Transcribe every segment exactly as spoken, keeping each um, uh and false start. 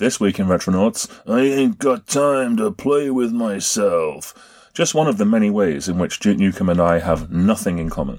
This week in Retronauts, I ain't got time to play with myself. Just one of the many ways in which Duke Nukem and I have nothing in common.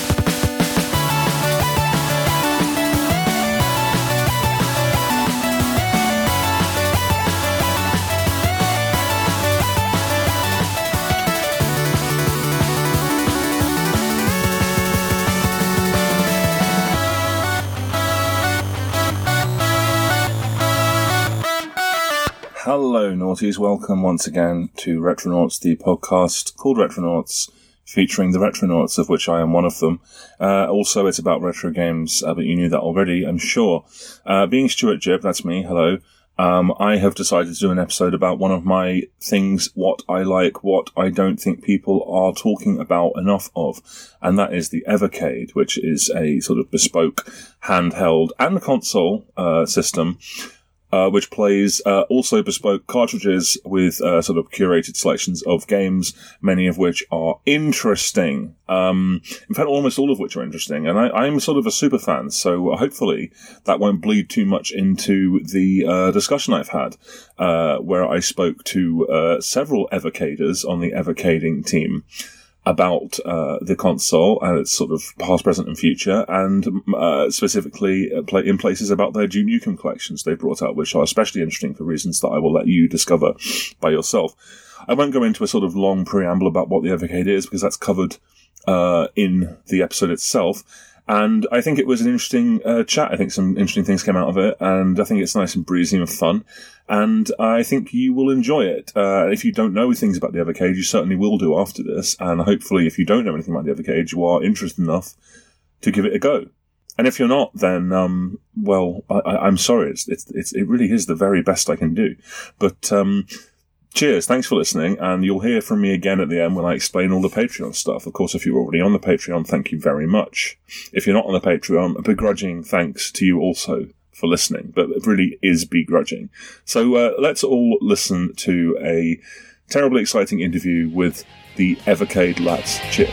Hello, Naughties. Welcome once again to Retronauts, the podcast called Retronauts, featuring the Retronauts, of which I am one of them. Uh, also, it's about retro games, uh, but you knew that already, I'm sure. Uh, being Stuart Jibb, that's me, hello, um, I have decided to do an episode about one of my things, what I like, what I don't think people are talking about enough of, and that is the Evercade, which is a sort of bespoke handheld and console uh, system, Uh, which plays uh, also bespoke cartridges with uh, sort of curated selections of games, many of which are interesting. Um, in fact, almost all of which are interesting. And I, I'm sort of a super fan, so hopefully that won't bleed too much into the uh, discussion I've had, uh, where I spoke to uh, several Evercaders on the Evercading team about uh, the console and its sort of past, present, and future, and uh, specifically in places about their Duke Nukem collections they brought out, which are especially interesting for reasons that I will let you discover by yourself. I won't go into a sort of long preamble about what the Evercade is, because that's covered uh, in the episode itself. And I think it was an interesting uh, chat. I think some interesting things came out of it, and I think it's nice and breezy and fun. And I think you will enjoy it. Uh, if you don't know things about the Evercade, you certainly will do after this. And hopefully, if you don't know anything about the Evercade, you are interested enough to give it a go. And if you're not, then, um, well, I, I'm sorry. It's, it's, it's, it really is the very best I can do. But, um, cheers, thanks for listening, and you'll hear from me again at the end when I explain all the Patreon stuff. Of course, if you're already on the Patreon, thank you very much. If you're not on the Patreon, a begrudging thanks to you also for listening, but it really is begrudging. So uh, let's all listen to a terribly exciting interview with the Evercade lads. Cheers.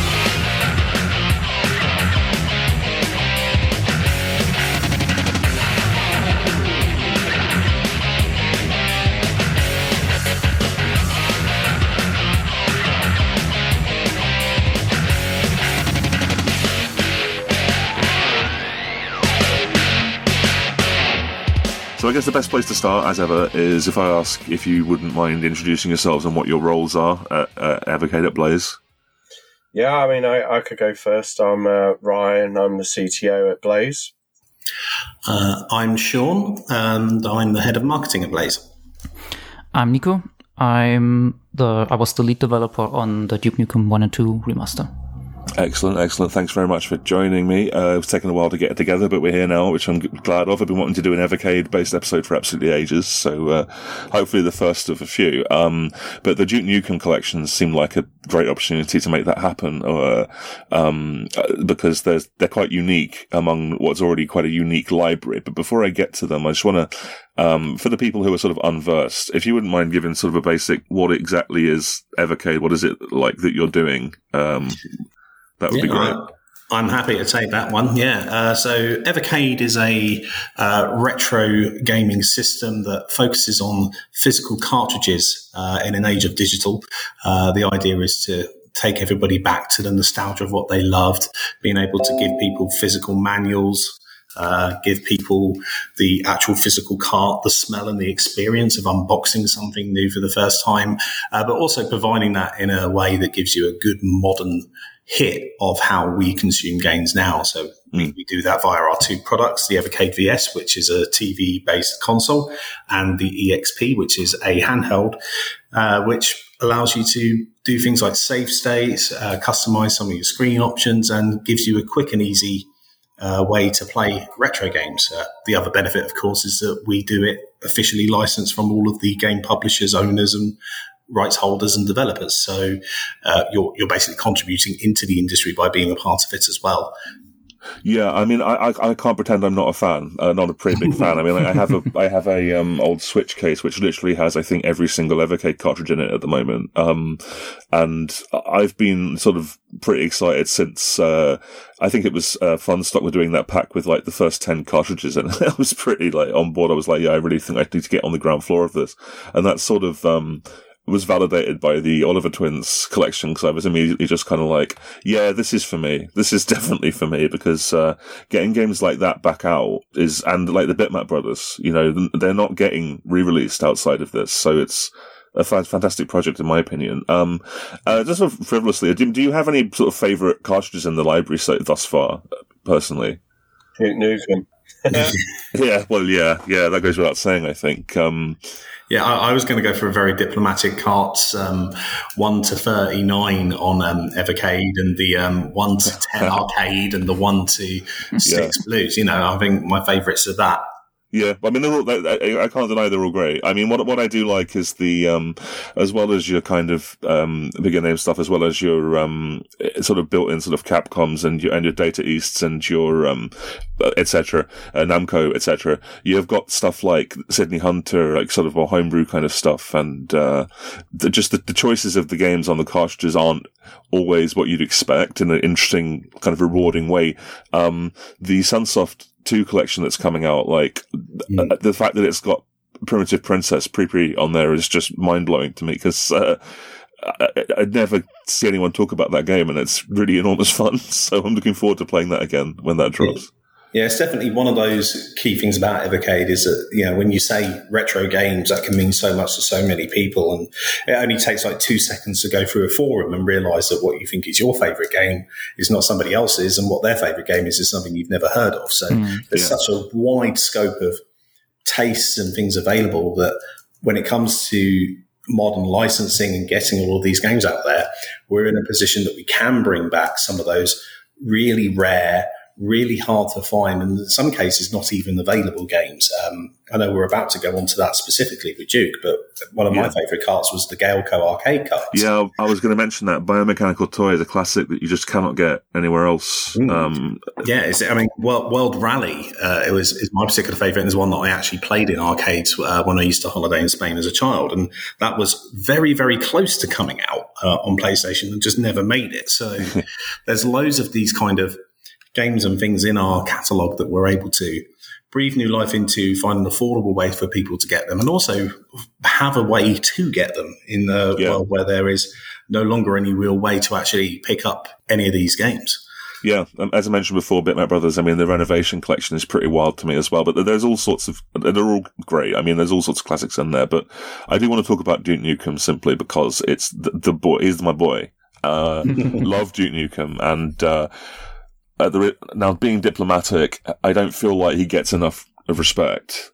So I guess the best place to start, as ever, is if I ask if you wouldn't mind introducing yourselves and what your roles are at, at Evercade at Blaze. Yeah, I mean, I, I could go first. I'm uh, Ryan. I'm the C T O at Blaze. Uh, I'm Sean, and I'm the head of marketing at Blaze. I'm Nico. I'm the I was the lead developer on the Duke Nukem one and two remaster. Excellent, excellent. Thanks very much for joining me. Uh, it's taken a while to get it together, but we're here now, which I'm glad of. I've been wanting to do an Evercade-based episode for absolutely ages, so uh, hopefully the first of a few. Um, but the Duke Nukem collections seem like a great opportunity to make that happen, uh, um, because they're, they're quite unique among what's already quite a unique library. But before I get to them, I just want to, um, for the people who are sort of unversed, if you wouldn't mind giving sort of a basic, what exactly is Evercade? What is it like that you're doing? Um, That would yeah, be great. I, I'm happy to take that one. Yeah. Uh, so Evercade is a uh, retro gaming system that focuses on physical cartridges uh, in an age of digital. Uh, the idea is to take everybody back to the nostalgia of what they loved, being able to give people physical manuals, uh, give people the actual physical cart, the smell and the experience of unboxing something new for the first time, uh, but also providing that in a way that gives you a good modern hit of how we consume games now. So we, we do that via our two products, the Evercade V S, which is a T V-based console, and the E X P, which is a handheld, uh, which allows you to do things like save states, uh, customize some of your screen options, and gives you a quick and easy uh, way to play retro games. Uh, the other benefit, of course, is that we do it officially licensed from all of the game publishers, owners, and rights holders and developers. So uh, you're you're basically contributing into the industry by being a part of it as well. Yeah, I mean, I, I I can't pretend I'm not a fan, uh, not a pretty big fan. I mean, I have a I have a um, old Switch case which literally has, I think, every single Evercade cartridge in it at the moment, um, and I've been sort of pretty excited since uh, I think it was uh, Funstock were doing that pack with like the first ten cartridges, and I was pretty like on board. I was like, yeah, I really think I need to get on the ground floor of this, and that's sort of. Um, was validated by the Oliver Twins collection, because I was immediately just kind of like, yeah, this is for me. This is definitely for me, because uh, getting games like that back out is, and like the Bitmap Brothers, you know, they're not getting re-released outside of this, so it's a fantastic project in my opinion. Um, uh, just sort of frivolously, do, do you have any sort of favourite cartridges in the library so, thus far, personally? Duke Nukem. yeah, well, yeah, yeah, that goes without saying, I think. Um, Yeah, I, I was going to go for a very diplomatic carts, um, one to thirty-nine on um, Evercade, and the um, one to ten arcade, and the one to six Yeah. blues. You know, I think my favourites are that. Yeah, I mean, they're all, I can't deny they're all great. I mean, what what I do like is the, um, as well as your kind of, um, bigger name stuff, as well as your, um, sort of built-in sort of Capcoms and your, and your Data Easts and your, um, et cetera, uh, Namco, et cetera. You've got stuff like Sydney Hunter, like sort of more homebrew kind of stuff, and, uh, the, just the, the choices of the games on the cartridges aren't always what you'd expect in an interesting, kind of rewarding way. Um, the Sunsoft two collection that's coming out, like mm. the fact that it's got Primitive Princess Pre-Pre on there is just mind-blowing to me, because uh, I, I'd never see anyone talk about that game, and it's really enormous fun, so I'm looking forward to playing that again when that drops. Yeah, it's definitely one of those key things about Evercade is that, you know, when you say retro games, that can mean so much to so many people. And it only takes like two seconds to go through a forum and realize that what you think is your favorite game is not somebody else's, and what their favorite game is is something you've never heard of. So mm, there's yeah. such a wide scope of tastes and things available that when it comes to modern licensing and getting all of these games out there, we're in a position that we can bring back some of those really rare, really hard to find, and in some cases not even available games. Um, I know we're about to go on to that specifically with Duke, but one of yeah. my favourite carts was the Galeco arcade cart. Yeah, I was going to mention that. Biomechanical Toy is a classic that you just cannot get anywhere else. Mm. Um, yeah, it's, I mean, World, World Rally uh, it was is my particular favourite, and is one that I actually played in arcades uh, when I used to holiday in Spain as a child, and that was very, very close to coming out uh, on PlayStation and just never made it. So there's loads of these kind of games and things in our catalogue that we're able to breathe new life into, find an affordable way for people to get them, and also have a way to get them in the yeah. world where there is no longer any real way to actually pick up any of these games. Yeah, um, as I mentioned before, Bitmap Brothers, I mean, the Renovation collection is pretty wild to me as well, but there's all sorts of, they're all great. I mean, there's all sorts of classics in there, but I do want to talk about Duke Nukem simply because it's the, the boy, he's my boy. Uh, love Duke Nukem, and, uh, Uh, the, now, being diplomatic, I don't feel like he gets enough of respect.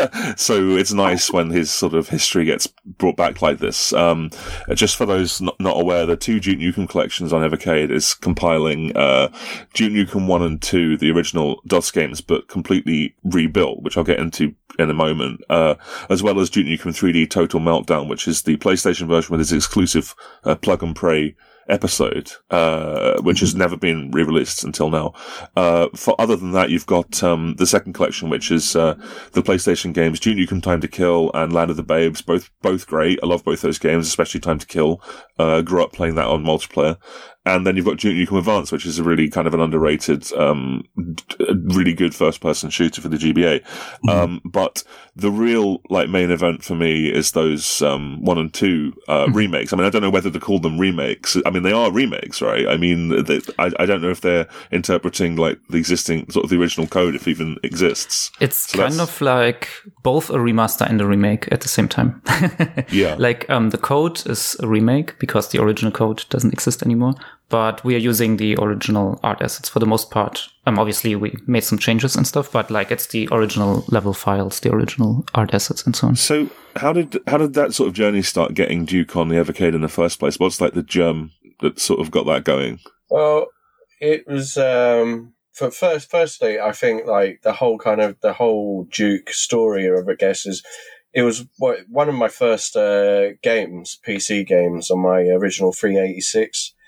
So it's nice when his sort of history gets brought back like this. Um, just for those not, not aware, the two Duke Nukem collections on Evercade is compiling uh, Duke Nukem one and two, the original DOS games, but completely rebuilt, which I'll get into in a moment, uh, as well as Duke Nukem three D Total Meltdown, which is the PlayStation version with its exclusive uh, plug-and-play episode, uh, which has never been re-released until now. Uh, for other than that, you've got, um, the second collection, which is, uh, the PlayStation games, Duke Nukem Time to Kill and Land of the Babes, both, both great. I love both those games, especially Time to Kill. Uh, grew up playing that on multiplayer. And then you've got Duke Nukem Advance, which is a really kind of an underrated, um, really good first-person shooter for the G B A. Mm-hmm. Um, but the real, like, main event for me is those, um, one and two, uh, mm-hmm. remakes. I mean, I don't know whether to call them remakes. I mean, they are remakes, right? I mean, they, I, I don't know if they're interpreting, like, the existing, sort of the original code, if it even exists. It's so kind of like both a remaster and a remake at the same time. Yeah. Like, um, the code is a remake because the original code doesn't exist anymore. But we are using the original art assets for the most part. Um, obviously, we made some changes and stuff, but like it's the original level files, the original art assets, and so on. So, how did how did that sort of journey start getting Duke on the Evercade in the first place? What's like the germ that sort of got that going? Well, it was um, for first. Firstly, I think like the whole kind of the whole Duke story of I guess is. It was one of my first uh, games, P C games, on my original three eighty-six.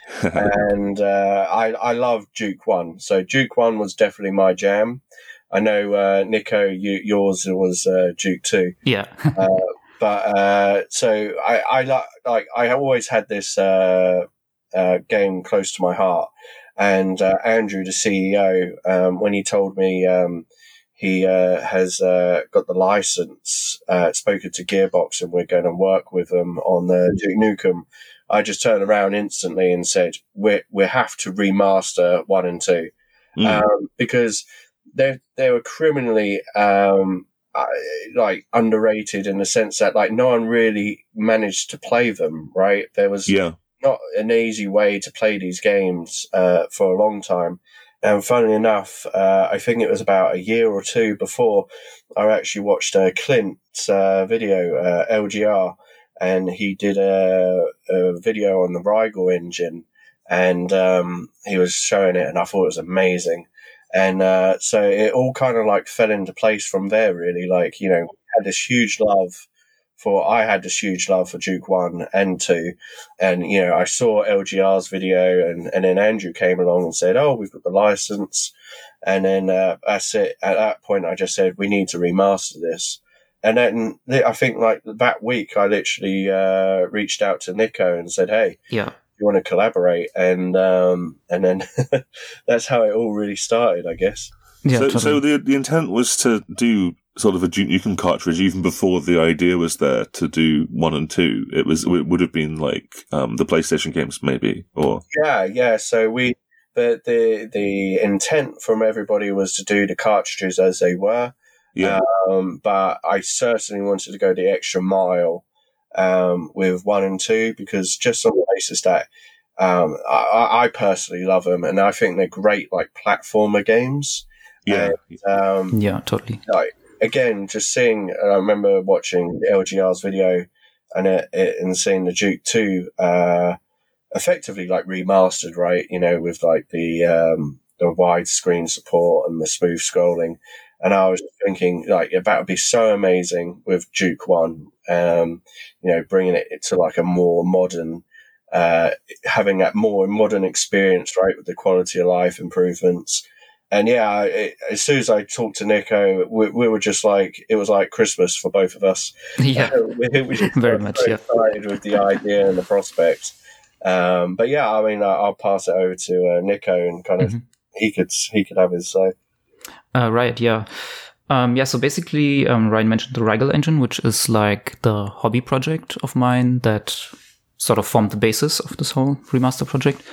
and uh, I I love Duke One. So Duke One was definitely my jam. I know uh, Nico, you, yours was uh, Duke Two. Yeah. uh, but uh, so I I like like I always had this uh, uh, game close to my heart. And uh, Andrew, the C E O, um, when he told me um, he uh, has uh, got the license, uh, spoken to Gearbox, and we're going to work with them on the Duke Nukem, I just turned around instantly and said, "We we have to remaster one and two, mm. um, because they they were criminally um, uh, like underrated in the sense that like no one really managed to play them. Right? There was yeah. not an easy way to play these games uh, for a long time. And funnily enough, uh, I think it was about a year or two before I actually watched uh, Clint's uh, video, uh, L G R, and he did a, a video on the Rigel engine, and um, he was showing it, and I thought it was amazing. And uh, so it all kind of like fell into place from there, really. Like, you know, had this huge love for, I had this huge love for Duke One and Two, and you know I saw L G R's video, and, and then Andrew came along and said, "Oh, we've got the license," and then uh, that's it. At that point, I just said we need to remaster this, and then I think like that week, I literally uh, reached out to Nico and said, "Hey, yeah, you want to collaborate?" And um, and then that's how it all really started, I guess. Yeah, so, totally. so the the intent was to do sort of a Duke Nukem cartridge even before the idea was there to do one and two. It was it would have been like um, the PlayStation games, maybe, or yeah, yeah. So we the the the intent from everybody was to do the cartridges as they were. Yeah. Um, but I certainly wanted to go the extra mile um, with one and two because just on the basis that um, I, I personally love them and I think they're great like platformer games. Yeah. And, um, yeah, totally. Like, again, just seeing, I remember watching L G R's video and it, it, and seeing the Duke two, uh, effectively like remastered, right? You know, with like the, um, the widescreen support and the smooth scrolling. And I was thinking like, that would be so amazing with Duke One, um, you know, bringing it to like a more modern, uh, having that more modern experience, right? With the quality of life improvements. And yeah, it, as soon as I talked to Nico, we, we were just like, it was like Christmas for both of us. Yeah, we, we just very much. Yeah, excited with the idea and the prospect. Um, but yeah, I mean, I'll pass it over to uh, Nico, and kind of mm-hmm. he could he could have his say. Uh, right. Yeah. Um, yeah. So basically, um, Ryan mentioned the Rigel engine, which is like the hobby project of mine that sort of formed the basis of this whole remaster project.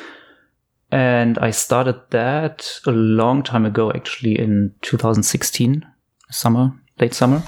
And I started that a long time ago, actually in two thousand sixteen, summer, late summer,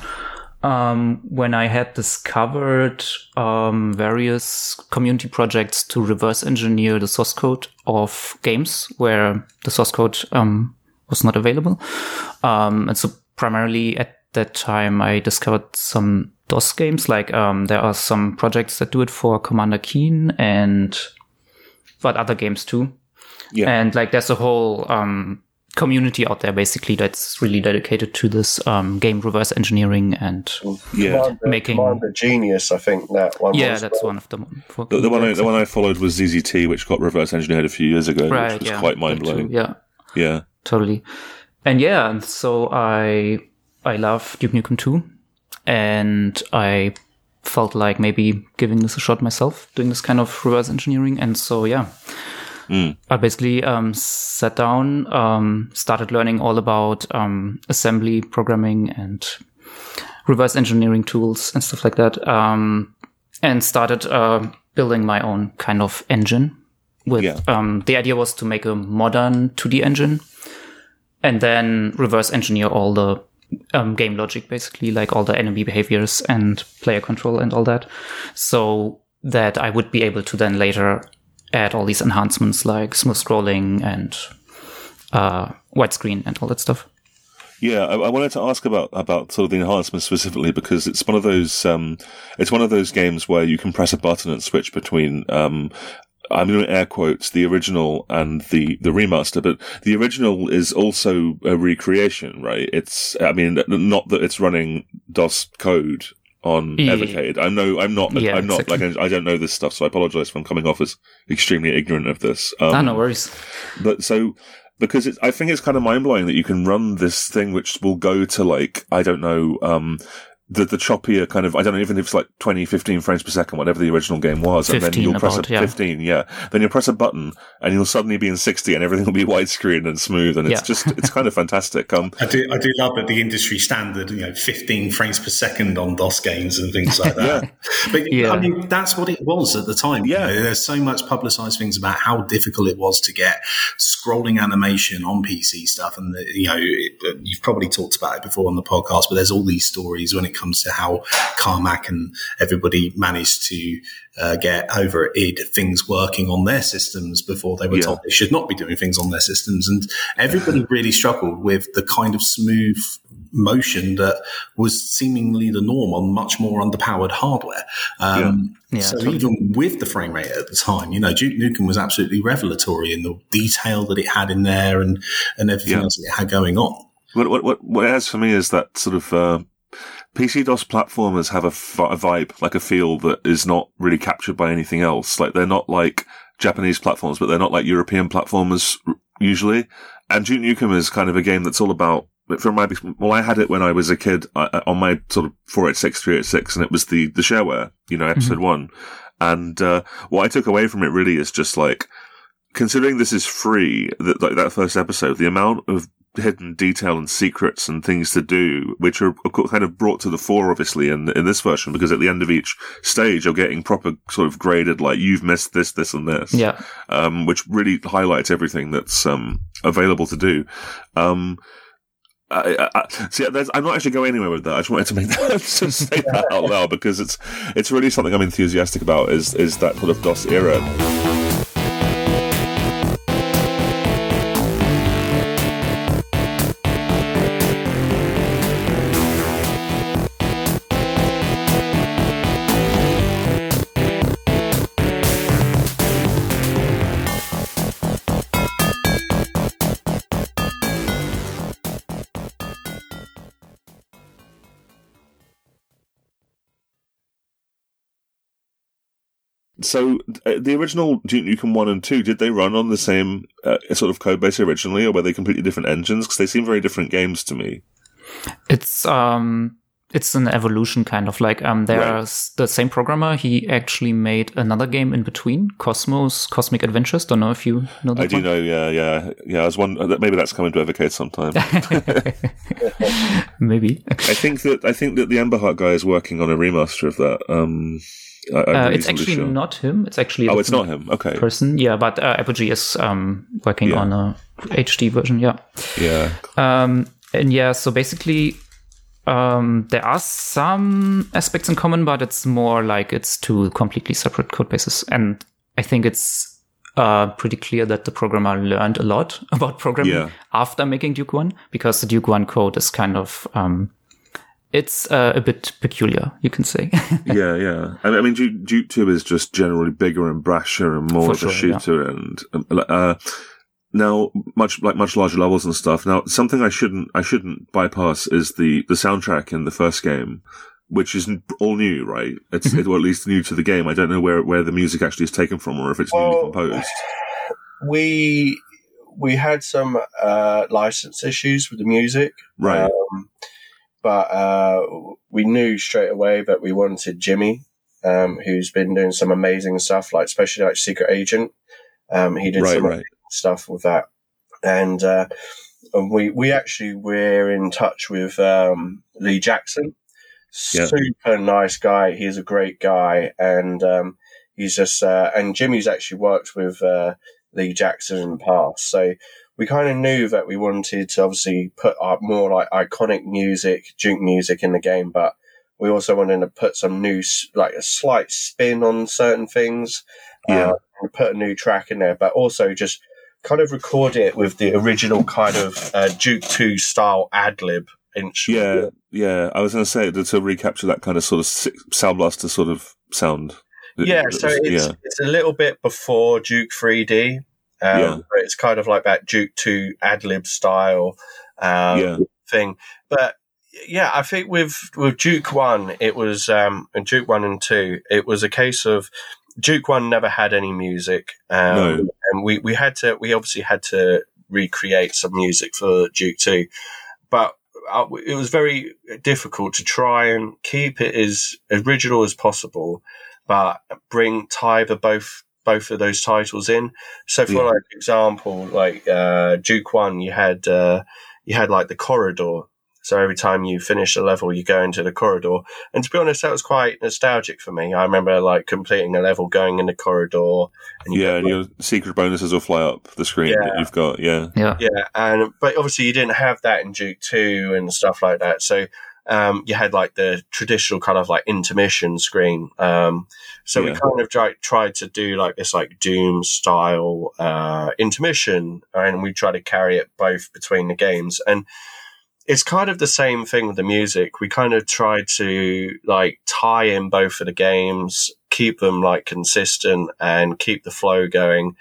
um, when I had discovered um, various community projects to reverse engineer the source code of games where the source code um, was not available. Um, and so primarily at that time, I discovered some DOS games. Like um, there are some projects that do it for Commander Keen and but other games too. Yeah. And like there's a whole um, community out there basically that's really dedicated to this um, game reverse engineering and yeah. Commander, making Commander Genius, I think that one. Yeah, was that's well. one of them. The, the, the one I, the one I followed was Z Z T, which got reverse engineered a few years ago, right, which was yeah, quite mind blowing. Yeah, yeah, totally. And yeah, and so I I love Duke Nukem two, and I felt like maybe giving this a shot myself, doing this kind of reverse engineering, and so yeah. Mm. I basically um, sat down, um, started learning all about um, assembly, programming, and reverse engineering tools and stuff like that, um, and started uh, building my own kind of engine. With yeah. um, the idea was to make a modern two D engine, and then reverse engineer all the um, game logic, basically, like all the enemy behaviors and player control and all that, so that I would be able to then later add all these enhancements like smooth scrolling and uh, widescreen and all that stuff. Yeah, I, I wanted to ask about, about sort of the enhancements specifically because it's one of those um, it's one of those games where you can press a button and switch between um, I'm doing air quotes the original and the, the remaster, but the original is also a recreation, right? It's I mean not that it's running DOS code on Yeah. Evercade. I know I'm not. Yeah, I'm not exactly. like I don't know this stuff, so I apologize if I'm coming off as extremely ignorant of this. Um, Ah, no worries. But so because it's, I think it's kind of mind blowing that you can run this thing which will go to like I don't know. Um, The, the choppier kind of, I don't know, even if it's like twenty, fifteen frames per second, whatever the original game was, and then fifteen you'll press about, a yeah. fifteen, yeah. Then you'll press a button and you'll suddenly be in sixty and everything will be widescreen and smooth and it's Yeah. just, it's kind of fantastic. Um, I do, I do love that the industry standard, you know, fifteen frames per second on DOS games and things like that. But Yeah. I mean, that's what it was at the time. Yeah. You know, there's so much publicized things about how difficult it was to get scrolling animation on P C stuff. And, the, you know, it, you've probably talked about it before on the podcast, but there's all these stories when it comes to how Carmack and everybody managed to uh, get over at I D things working on their systems before they were Yeah. told they should not be doing things on their systems. And everybody really struggled with the kind of smooth motion that was seemingly the norm on much more underpowered hardware. Um, Yeah. Yeah, so totally. even with the frame rate at the time, you know, Duke Nukem was absolutely revelatory in the detail that it had in there and, and everything Yeah. else that it had going on. what, what, what, what it has for me is that sort of, uh, P C DOS platformers have a, f- a vibe, like a feel that is not really captured by anything else. Like they're not like Japanese platforms, but they're not like European platformers r- usually. And Duke Nukem is kind of a game that's all about, from my, well, I had it when I was a kid uh, on my sort of four eighty-six, three eighty-six, and it was the, the shareware, you know, episode Mm-hmm. one. And, uh, what I took away from it really is just like, considering this is free, that, like that first episode, the amount of hidden detail and secrets and things to do, which are kind of brought to the fore, obviously, in, in this version, because at the end of each stage, you're getting proper sort of graded, like, you've missed this, this, and this. Yeah. Um, which really highlights everything that's, um, available to do. Um, I, I, I, see, there's- I'm not actually going anywhere with that. I just wanted to make that, to say that out loud, because it's, it's really something I'm enthusiastic about, is, is that sort of DOS era. So, uh, the original Duke Nukem one and two, did they run on the same uh, sort of code base originally, or were they completely different engines? Because they seem very different games to me. It's um it's an evolution kind of like um there's Right. the same programmer, he actually made another game in between, Cosmos Cosmic Adventures. Don't know if you know that I do one. know, yeah, yeah, yeah. I was wondering, maybe that's coming to Evercade sometime. Maybe. I think that I think that the Emberheart guy is working on a remaster of that. Um, I, I'm Uh, it's reasonably actually sure. not him. It's actually a Oh, it's not different him. Okay. person. Yeah, but uh, Apogee is um working Yeah. on a H D version. Yeah. Yeah. Um, and yeah, so basically, um, there are some aspects in common, but it's more like it's two completely separate code bases. And I think it's uh, pretty clear that the programmer learned a lot about programming Yeah. after making Duke one, because the Duke one code is kind of, um, it's uh, a bit peculiar, you can say. Yeah, yeah. I I mean, Duke, Duke two is just generally bigger and brasher and more For of a sure, yeah. shooter, and um, uh, now much like much larger levels and stuff. Now, something I shouldn't I shouldn't bypass is the the soundtrack in the first game, which is n- all new, right? It's Mm-hmm. it, or at least new to the game. I don't know where where the music actually is taken from, or if it's newly Well, composed. we we had some uh, license issues with the music, Right. Um, but uh, we knew straight away that we wanted Jimmy, um, who's been doing some amazing stuff, like especially like Secret Agent. Um, he did Right, some right. stuff with that, and uh, and we we actually were in touch with um, Lee Jackson. Yeah. Super nice guy. He's a great guy, and um, he's just uh, and Jimmy's actually worked with uh, Lee Jackson in the past, so we kind of knew that we wanted to obviously put up more like iconic music, Duke music in the game, but we also wanted to put some new, s- like a slight spin on certain things, Yeah. uh, and put a new track in there, but also just kind of record it with the original kind of uh, Duke two style ad lib instrument. Yeah, yeah. I was going to say to, to recapture that kind of sort of si- Sound Blaster sort of sound. Yeah, It- so it was- it's yeah. it's a little bit before Duke three D. Um, Yeah. where it's kind of like that Duke two ad lib style um, Yeah. thing. But yeah, I think with with Duke One, it was um, and Duke One and Two, it was a case of Duke One never had any music, um, No. and we, we had to we obviously had to recreate some music for Duke Two, but uh, it was very difficult to try and keep it as original as possible, but bring tie the both both of those titles in. So, for Yeah. like example, like uh, Duke One, you had uh, you had like the corridor. So every time you finish a level, you go into the corridor. And to be honest, that was quite nostalgic for me. I remember like completing a level, going in the corridor. And you Yeah, go, and your secret bonuses will fly up the screen Yeah. that you've got. Yeah, Yeah. yeah, and but obviously you didn't have that in Duke Two and stuff like that. So um, you had like the traditional kind of like intermission screen. Um, so we Yeah. kind of tried, tried to do like this like Doom style uh, intermission, and we tried to carry it both between the games. And it's kind of the same thing with the music. We kind of tried to like tie in both of the games, keep them like consistent and keep the flow going,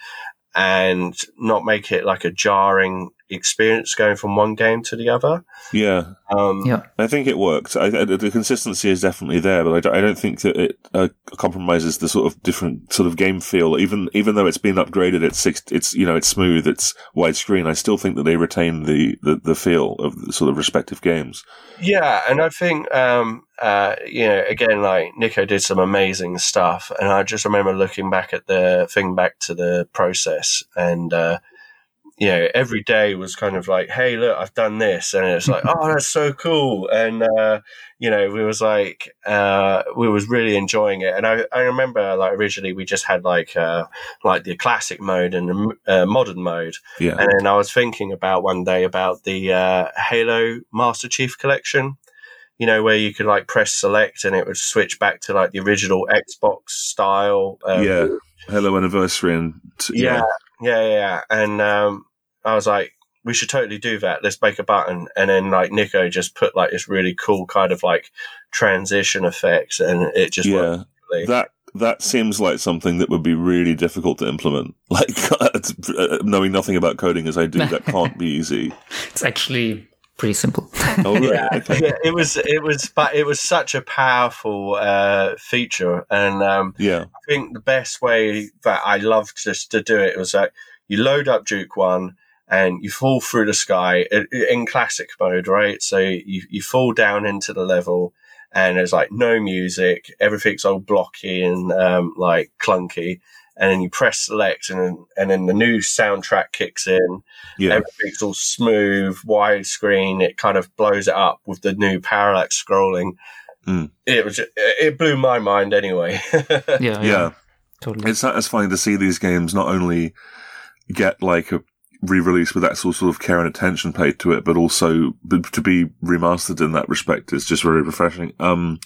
and not make it like a jarring experience going from one game to the other. yeah. Um, Yeah. I think it worked. I, I, the consistency is definitely there, but I don't, I don't think that it uh, compromises the sort of different sort of game feel. Even even though it's been upgraded, it's six, it's you know it's smooth, it's widescreen. I still think that they retain the, the, the feel of the sort of respective games. Yeah, and I think um, uh, you know, again, like Nico did some amazing stuff, and I just remember looking back at the thing, back to the process, and uh, you know, every day was kind of like, hey, look, I've done this, and it's like, oh, that's so cool, and uh, you know, we was like, uh, we was really enjoying it, and I, I remember like originally we just had like uh, like the classic mode and the uh, modern mode. Yeah, And then I was thinking about one day about the uh, Halo Master Chief Collection, you know, where you could like press select and it would switch back to like the original Xbox style. Um, yeah. Hello Anniversary and t- yeah, yeah, yeah, yeah. And um, I was like, we should totally do that. Let's make a button. And then like Nico just put like this really cool kind of like transition effects, and it just yeah. worked perfectly. That that seems like something that would be really difficult to implement. Like knowing nothing about coding as I do, that can't be easy. It's actually pretty simple. Oh, right. Yeah, Okay. yeah, it was, it was, but it was such a powerful uh, feature, and um, Yeah. I think the best way that I loved just to do it was that you load up Duke One and you fall through the sky in classic mode, right? So you you fall down into the level, and there's like no music, everything's all blocky and um, like clunky. And then you press select, and then, and then the new soundtrack kicks in. Yeah. Everything's all smooth, widescreen. It kind of blows it up with the new parallax scrolling. Mm. It was, it blew my mind anyway. Yeah, yeah, Yeah. totally. It's satisfying to see these games not only get like a re-release with actual sort of care and attention paid to it, but also b- to be remastered in that respect is just very refreshing. Um,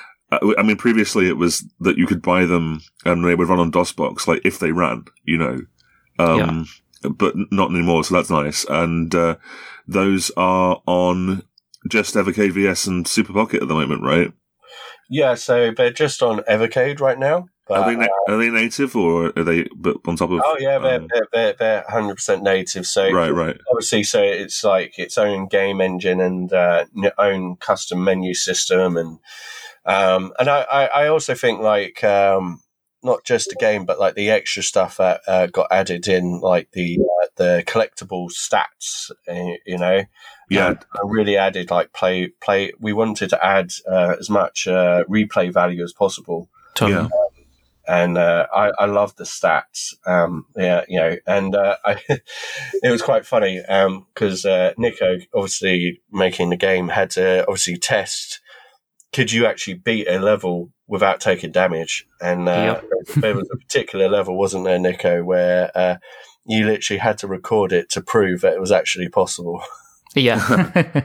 I mean, previously it was that you could buy them and they would run on DOSBox, like if they ran, you know, um, yeah. but not anymore. So that's nice. And, uh, those are on just Evercade V S and Super Pocket at the moment, right? Yeah. So they're just on Evercade right now. But, are they na- are they native, or are they but on top of? Oh yeah, they're um, they're, they're they're one hundred percent native. So right, right. Obviously, so it's like its own game engine and uh, own custom menu system, and um, and I, I also think like um, not just the game, but like the extra stuff that uh, got added in, like the uh, the collectible stats, uh, you know. Yeah, and I really added like play play. We wanted to add uh, as much uh, replay value as possible. Totally. Yeah. And uh, I, I love the stats, um, yeah, you know, and uh, I, it was quite funny because um, uh, Nico, obviously making the game, had to obviously test, could you actually beat a level without taking damage? And uh, yep. there was a particular level, wasn't there, Nico, where uh, you literally had to record it to prove that it was actually possible. Yeah.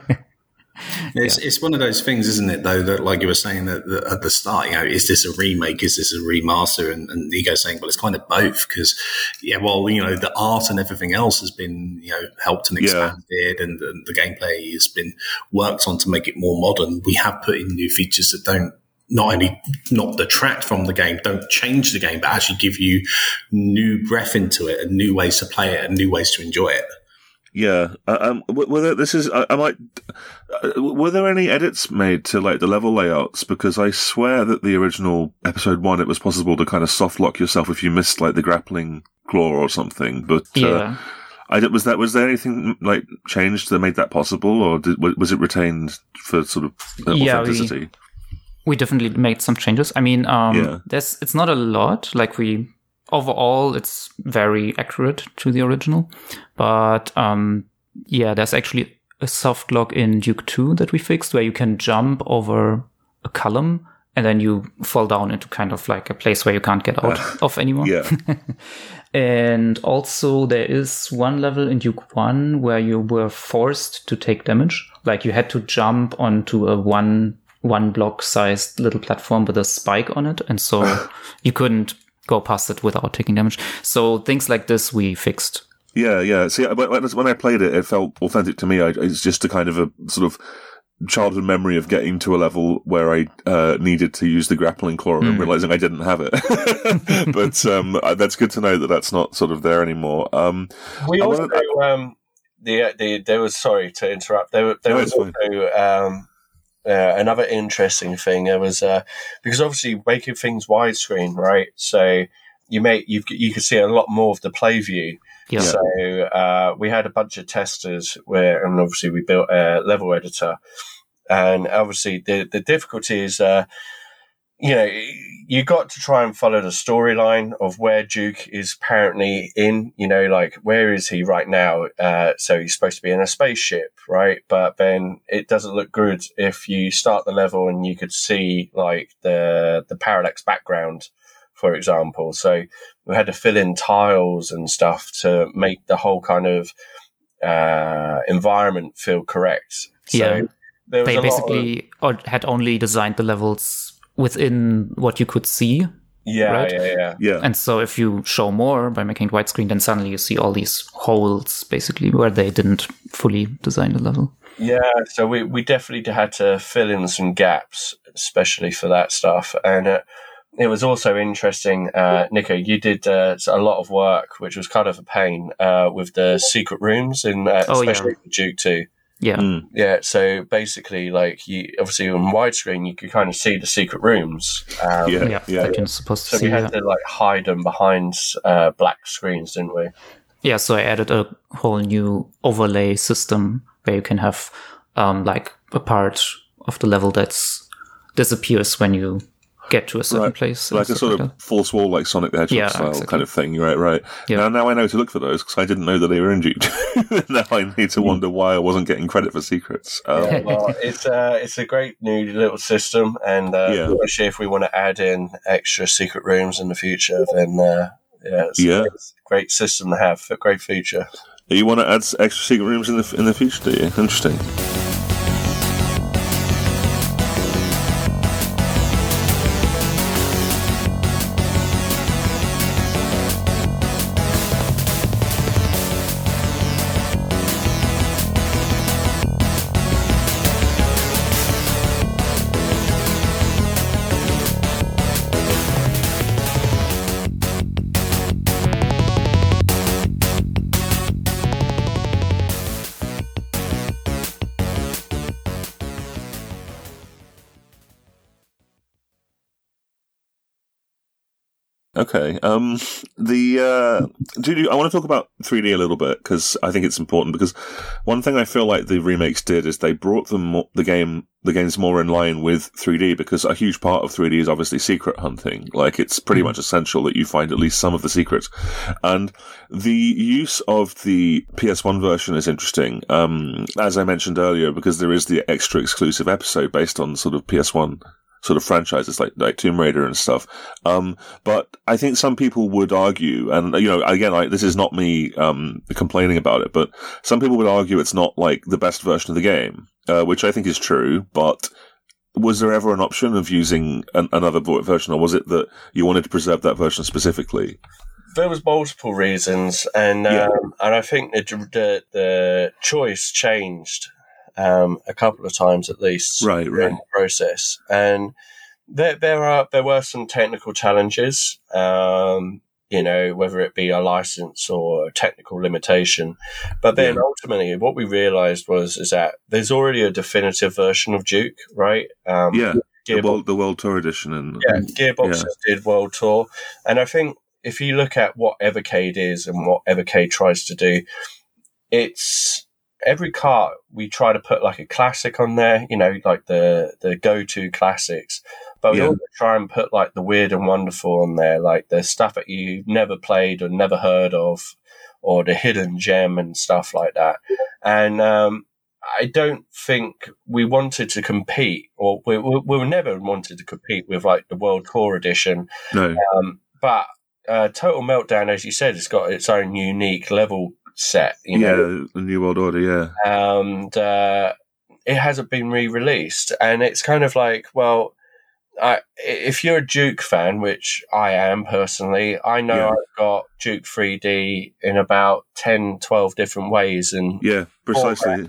It's yeah. it's one of those things, isn't it, though, that like you were saying at the, at the start, you know, is this a remake? Is this a remaster? And, and Nico saying, well, it's kind of both because, yeah, well, you know, the art and everything else has been, you know, helped and expanded yeah. and, and the gameplay has been worked on to make it more modern. We have put in new features that don't not only not detract from the game, don't change the game, but actually give you new breath into it and new ways to play it and new ways to enjoy it. Yeah. Uh, um, were there, this is, I, I might, uh, were there any edits made to like the level layouts? Because I swear that the original episode one, it was possible to kind of soft lock yourself if you missed like the grappling claw or something. But, uh, Yeah. I did, was that, was there anything like changed that made that possible, or did, was it retained for sort of uh, Yeah, authenticity? we, we definitely made some changes. I mean, um, Yeah. there's, it's not a lot. Like we, overall, it's very accurate to the original. But, um, yeah, there's actually a soft lock in Duke two that we fixed where you can jump over a column and then you fall down into kind of like a place where you can't get out Uh, of anymore. Yeah. And also there is one level in Duke one where you were forced to take damage. Like you had to jump onto a one, one block sized little platform with a spike on it. And so you couldn't go past it without taking damage. So things like this we fixed. Yeah, yeah. See, when I played it, it felt authentic to me. I, it's just a kind of a sort of childhood memory of getting to a level where I uh, needed to use the grappling claw and Mm. realizing I didn't have it. But um, that's good to know that that's not sort of there anymore. Um, We I also, wanna- um, the, the, there was, sorry to interrupt, there, there No, was it's fine. also um, uh, another interesting thing. There was, uh, because obviously making things widescreen, right? So you make, you you could see a lot more of the play view. Yeah. So uh, we had a bunch of testers where, and obviously we built a level editor. And obviously the, the difficulty is, uh, you know, you got to try and follow the storyline of where Duke is apparently in, you know, like where is he right now? Uh, so he's supposed to be in a spaceship, right? But then it doesn't look good if you start the level and you could see like the, the parallax background, for example. So we had to fill in tiles and stuff to make the whole kind of, uh, environment feel correct. So Yeah. there was They a lot of- basically or had only designed the levels within what you could see. yeah, right? yeah, yeah. yeah. And so if you show more by making it widescreen, then suddenly you see all these holes basically where they didn't fully design the level. Yeah, so we, we definitely had to fill in some gaps, especially for that stuff. And uh, it was also interesting, uh, Nico, you did uh, a lot of work, which was kind of a pain, uh, with the secret rooms, in uh, Oh, yeah. especially Duke two. Yeah. Mm. Yeah, so basically, like, you obviously on widescreen, you could kind of see the secret rooms. Um, Yeah. Yeah. yeah. Like you're supposed to So see we had that. to, like, hide them behind uh, black screens, didn't we? Yeah, so I added a whole new overlay system where you can have um, like a part of the level that's disappears when you get to a certain Right. place. Like and a stuff sort like of false wall, like Sonic the Hedgehog Yeah, style exactly. kind of thing. Right, right. Yeah. Now, now I know to look for those because I didn't know that they were in Duke. Now I need to wonder why I wasn't getting credit for secrets. Um, Yeah, well, it's uh, it's a great new little system, and uh, Yeah. especially if we want to add in extra secret rooms in the future, then uh, yeah, it's Yeah. a great, great system to have, a great feature. You want to add s- extra secret rooms in the in the future, do you? Interesting. Okay. Um. The uh. Do you, I want to talk about three D a little bit because I think it's important. Because one thing I feel like the remakes did is they brought them more, the game the games more in line with three D, because a huge part of three D is obviously secret hunting. Like it's pretty much essential that you find at least some of the secrets, and the use of the P S one version is interesting. Um, as I mentioned earlier, because there is the extra exclusive episode based on sort of P S one. Sort of franchises like, like Tomb Raider and stuff. Um, but I think some people would argue, and, you know, again, like, this is not me, um, complaining about it, but some people would argue it's not like the best version of the game, uh, which I think is true, but was there ever an option of using an, another version, or was it that you wanted to preserve that version specifically? There was multiple reasons, and um, Yeah. and I think the, the the choice changed um, a couple of times at least Right, during right. the process, and there there are there were some technical challenges. Um, you know, whether it be a license or a technical limitation. But then yeah. ultimately what we realized was is that there's already a definitive version of Duke, right? Um, yeah, the World, the World Tour edition. And yeah, Gearbox yeah. did World Tour. And I think if you look at what Evercade is and what Evercade tries to do, it's every cart we try to put like a classic on there, you know, like the, the go-to classics. But we yeah. also try and put like the weird and wonderful on there, like the stuff that you've never played or never heard of, or the hidden gem and stuff like that. And um, I don't think we wanted to compete, or we, we, we never wanted to compete with like the World Tour edition. No. Um, but uh, Total Meltdown, as you said, has got its own unique level set. You yeah, know? the New World Order, yeah. And uh, it hasn't been re-released. And it's kind of like, well, I, if you're a Duke fan, which I am personally, I know yeah. I've got Duke three D in about ten, twelve different ways. And yeah, precisely.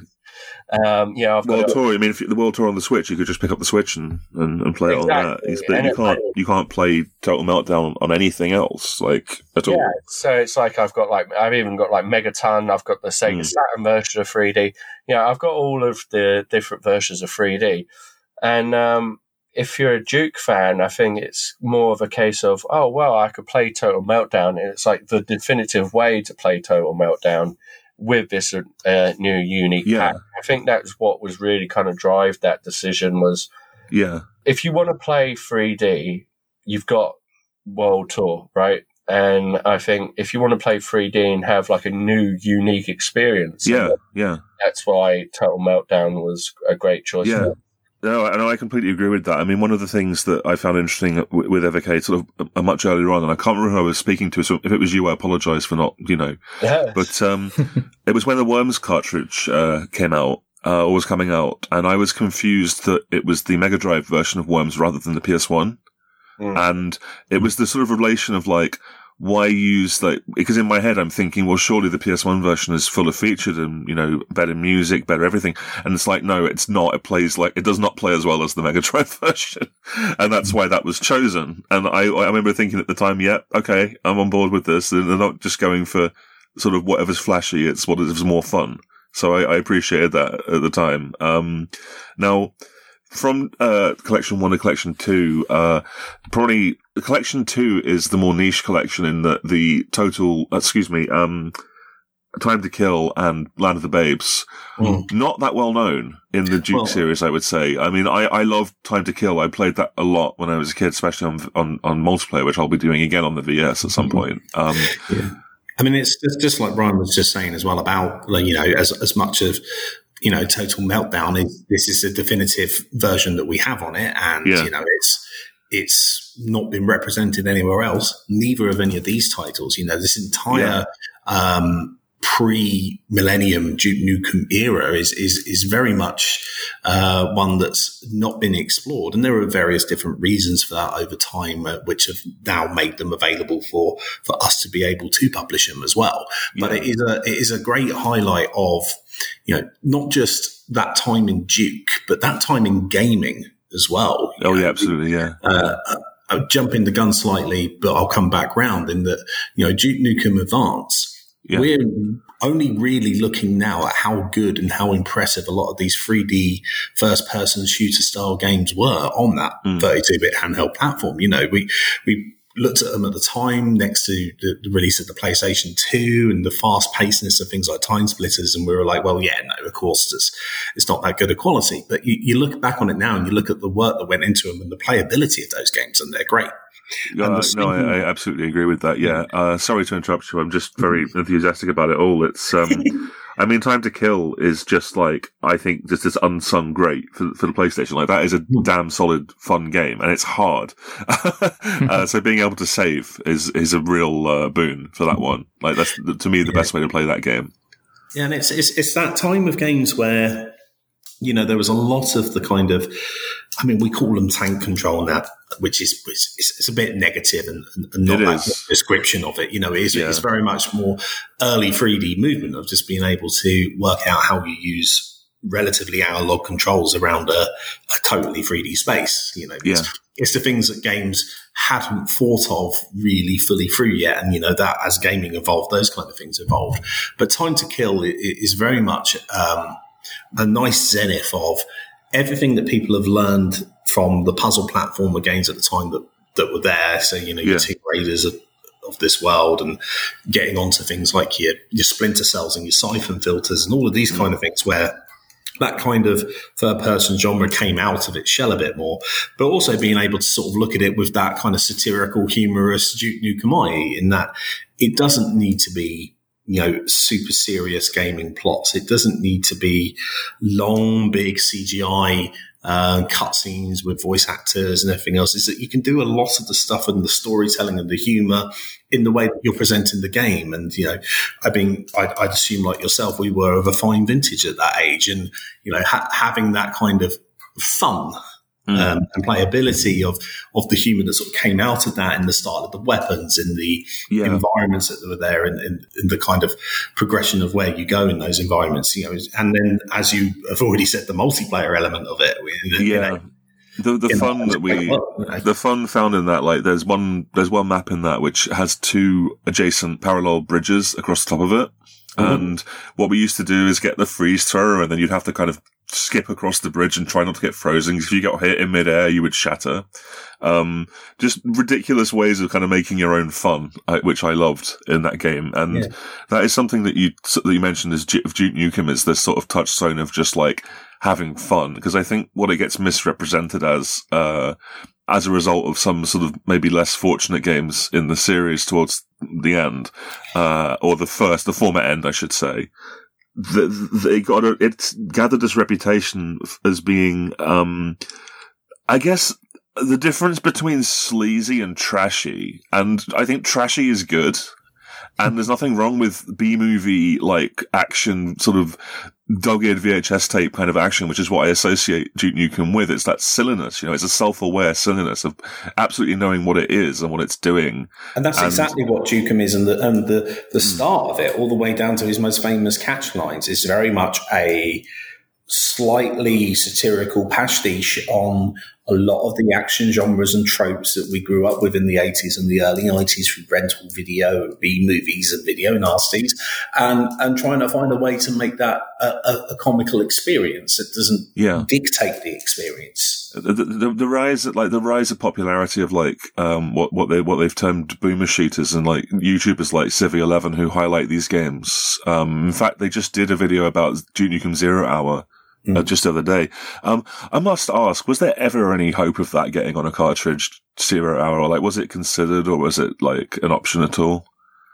Um, yeah, I've World got Tour. I mean, if the World Tour on the Switch, you could just pick up the Switch and, and, and play exactly. it on that. It's, but and you can't like, you can't play Total Meltdown on anything else, like at yeah, all. So it's like I've got like I've even got like Megaton. I've got the Sega mm. Saturn version of three D. Yeah, I've got all of the different versions of three D. And um, if you're a Duke fan, I think it's more of a case of, oh well, I could play Total Meltdown, and it's like the definitive way to play Total Meltdown with this uh, new unique yeah. pack. I think that's what was really kind of drive that decision was, yeah. if you want to play three D, you've got World Tour, right? And I think if you want to play three D and have like a new unique experience, yeah, yeah, that's why Total Meltdown was a great choice. Yeah. No, and I completely agree with that. I mean, one of the things that I found interesting with Evercade sort of uh, much earlier on, and I can't remember who I was speaking to, so if it was you, I apologise for not, you know. Yes. But um, it was when the Worms cartridge uh, came out, uh, or was coming out, and I was confused that it was the Mega Drive version of Worms rather than the P S one. Mm. And it was the sort of relation of like, why use like, because in my head I'm thinking, well, surely the P S one version is full of featured and, you know, better music, better everything. And it's like, no, it's not. It plays like, it does not play as well as the Mega Drive version. And that's why that was chosen. And I, I remember thinking at the time, yeah, okay, I'm on board with this. They're not just going for sort of whatever's flashy. It's whatever's more fun. So I, I appreciated that at the time. Um, now, from uh, collection one to collection two, uh, probably collection two is the more niche collection in that the total, excuse me, um, Time to Kill and Land of the Babes, mm. not that well known in the Duke well, series, I would say. I mean, I, I love Time to Kill. I played that a lot when I was a kid, especially on on, on multiplayer, which I'll be doing again on the V S at some mm-hmm. point. Um, yeah. I mean, it's just, just like Brian was just saying as well about, like, you know, as as much of, you know, Total Meltdown is, this is the definitive version that we have on it. And, yeah. you know, it's, it's not been represented anywhere else. Neither of any of these titles, you know, this entire, yeah. um, pre-millennium Duke Nukem era is, is, is very much, uh, one that's not been explored. And there are various different reasons for that over time, uh, which have now made them available for, for us to be able to publish them as well. But yeah. it is a, it is a great highlight of, you know, not just that time in Duke, but that time in gaming as well. Oh, know? yeah, absolutely, yeah. Uh, I'll jump in the gun slightly, but I'll come back round in that, you know, Duke Nukem Advance, yeah. we're only really looking now at how good and how impressive a lot of these three D first-person shooter-style games were on that mm. thirty-two bit handheld platform. You know, we we looked at them at the time next to the, the release of the PlayStation two and the fast pacedness of things like Time Splitters. And we were like, well, yeah, no, of course, it's, it's not that good a quality. But you, you look back on it now and you look at the work that went into them and the playability of those games, and they're great. Uh, no, I, I absolutely agree with that. Yeah. Uh, sorry to interrupt you. I'm just very enthusiastic about it all. It's, um, I mean, Time to Kill is just like, I think, just this unsung great for, for the PlayStation. Like, that is a damn solid, fun game, and it's hard. uh, so being able to save is, is a real, uh, boon for that one. Like, that's, to me, the yeah. best way to play that game. Yeah, and it's, it's, it's that time of games where, you know, there was a lot of the kind of, I mean, we call them tank control now, which is it's, it's a bit negative and, and not that description of it. You know, it is, yeah. it's very much more early three D movement of just being able to work out how you use relatively analog controls around a, a totally three D space. You know, it's, Yeah. it's the things that games hadn't thought of really fully through yet. And, you know, that as gaming evolved, those kind of things evolved. But Time to Kill is very much um, a nice zenith of everything that people have learned from the puzzle platformer games at the time that, that were there. So, you know, your Yeah. Tomb Raiders of, of this world, and getting onto things like your, your Splinter Cells and your Siphon Filters and all of these mm. kind of things where that kind of third-person genre came out of its shell a bit more, but also being able to sort of look at it with that kind of satirical, humorous Duke Nukem eye, in that it doesn't need to be, you know, super serious gaming plots. It doesn't need to be long, big C G I uh, cutscenes with voice actors and everything else. Is that you can do a lot of the stuff and the storytelling and the humor in the way that you're presenting the game. And, you know, I mean, I'd, I'd assume like yourself, we were of a fine vintage at that age, and, you know, ha- having that kind of fun Mm. Um, and playability of, of the humour that sort of came out of that, in the style of the weapons, in the yeah. environments that were there, and in, in, in the kind of progression of where you go in those environments, you know, and then, as you have already said, the multiplayer element of it. You yeah. know, the the fun that we, well, you know. the fun found in that, like, there's one, there's one map in that which has two adjacent parallel bridges across the top of it. Mm-hmm. And what we used to do is get the freeze thrower, and then you'd have to kind of skip across the bridge and try not to get frozen. If you got hit in midair, you would shatter. Um, just ridiculous ways of kind of making your own fun, which I loved in that game. And yeah. that is something that you, that you mentioned as Duke Nukem, is this sort of touchstone of just like having fun. Because I think what it gets misrepresented as, uh, as a result of some sort of maybe less fortunate games in the series towards the end, uh, or the first, the former end, I should say, the, they got a, it's gathered this reputation as being, um, I guess, the difference between sleazy and trashy. And I think trashy is good. And there's nothing wrong with B-movie, like, action, sort of dog-eared V H S tape kind of action, which is what I associate Duke Nukem with. It's that silliness, you know, it's a self-aware silliness of absolutely knowing what it is and what it's doing. And that's and, exactly what Dukem is, and the, and the, the start of it, all the way down to his most famous catch lines, is very much a slightly satirical pastiche on a lot of the action genres and tropes that we grew up with in the eighties and the early nineties through rental video and B-movies and video nasties, and, and trying to find a way to make that a, a, a comical experience that doesn't yeah. dictate the experience. The, the, the rise, like the rise of popularity of like um, what what they what they've termed boomer shooters, and like YouTubers like Civi eleven who highlight these games. Um, in fact, they just did a video about Duke Nukem Zero Hour. Mm. Uh, just the other day. Um, I must ask, was there ever any hope of that getting on a cartridge, Zero Hour? Or like, was it considered, or was it like an option at all?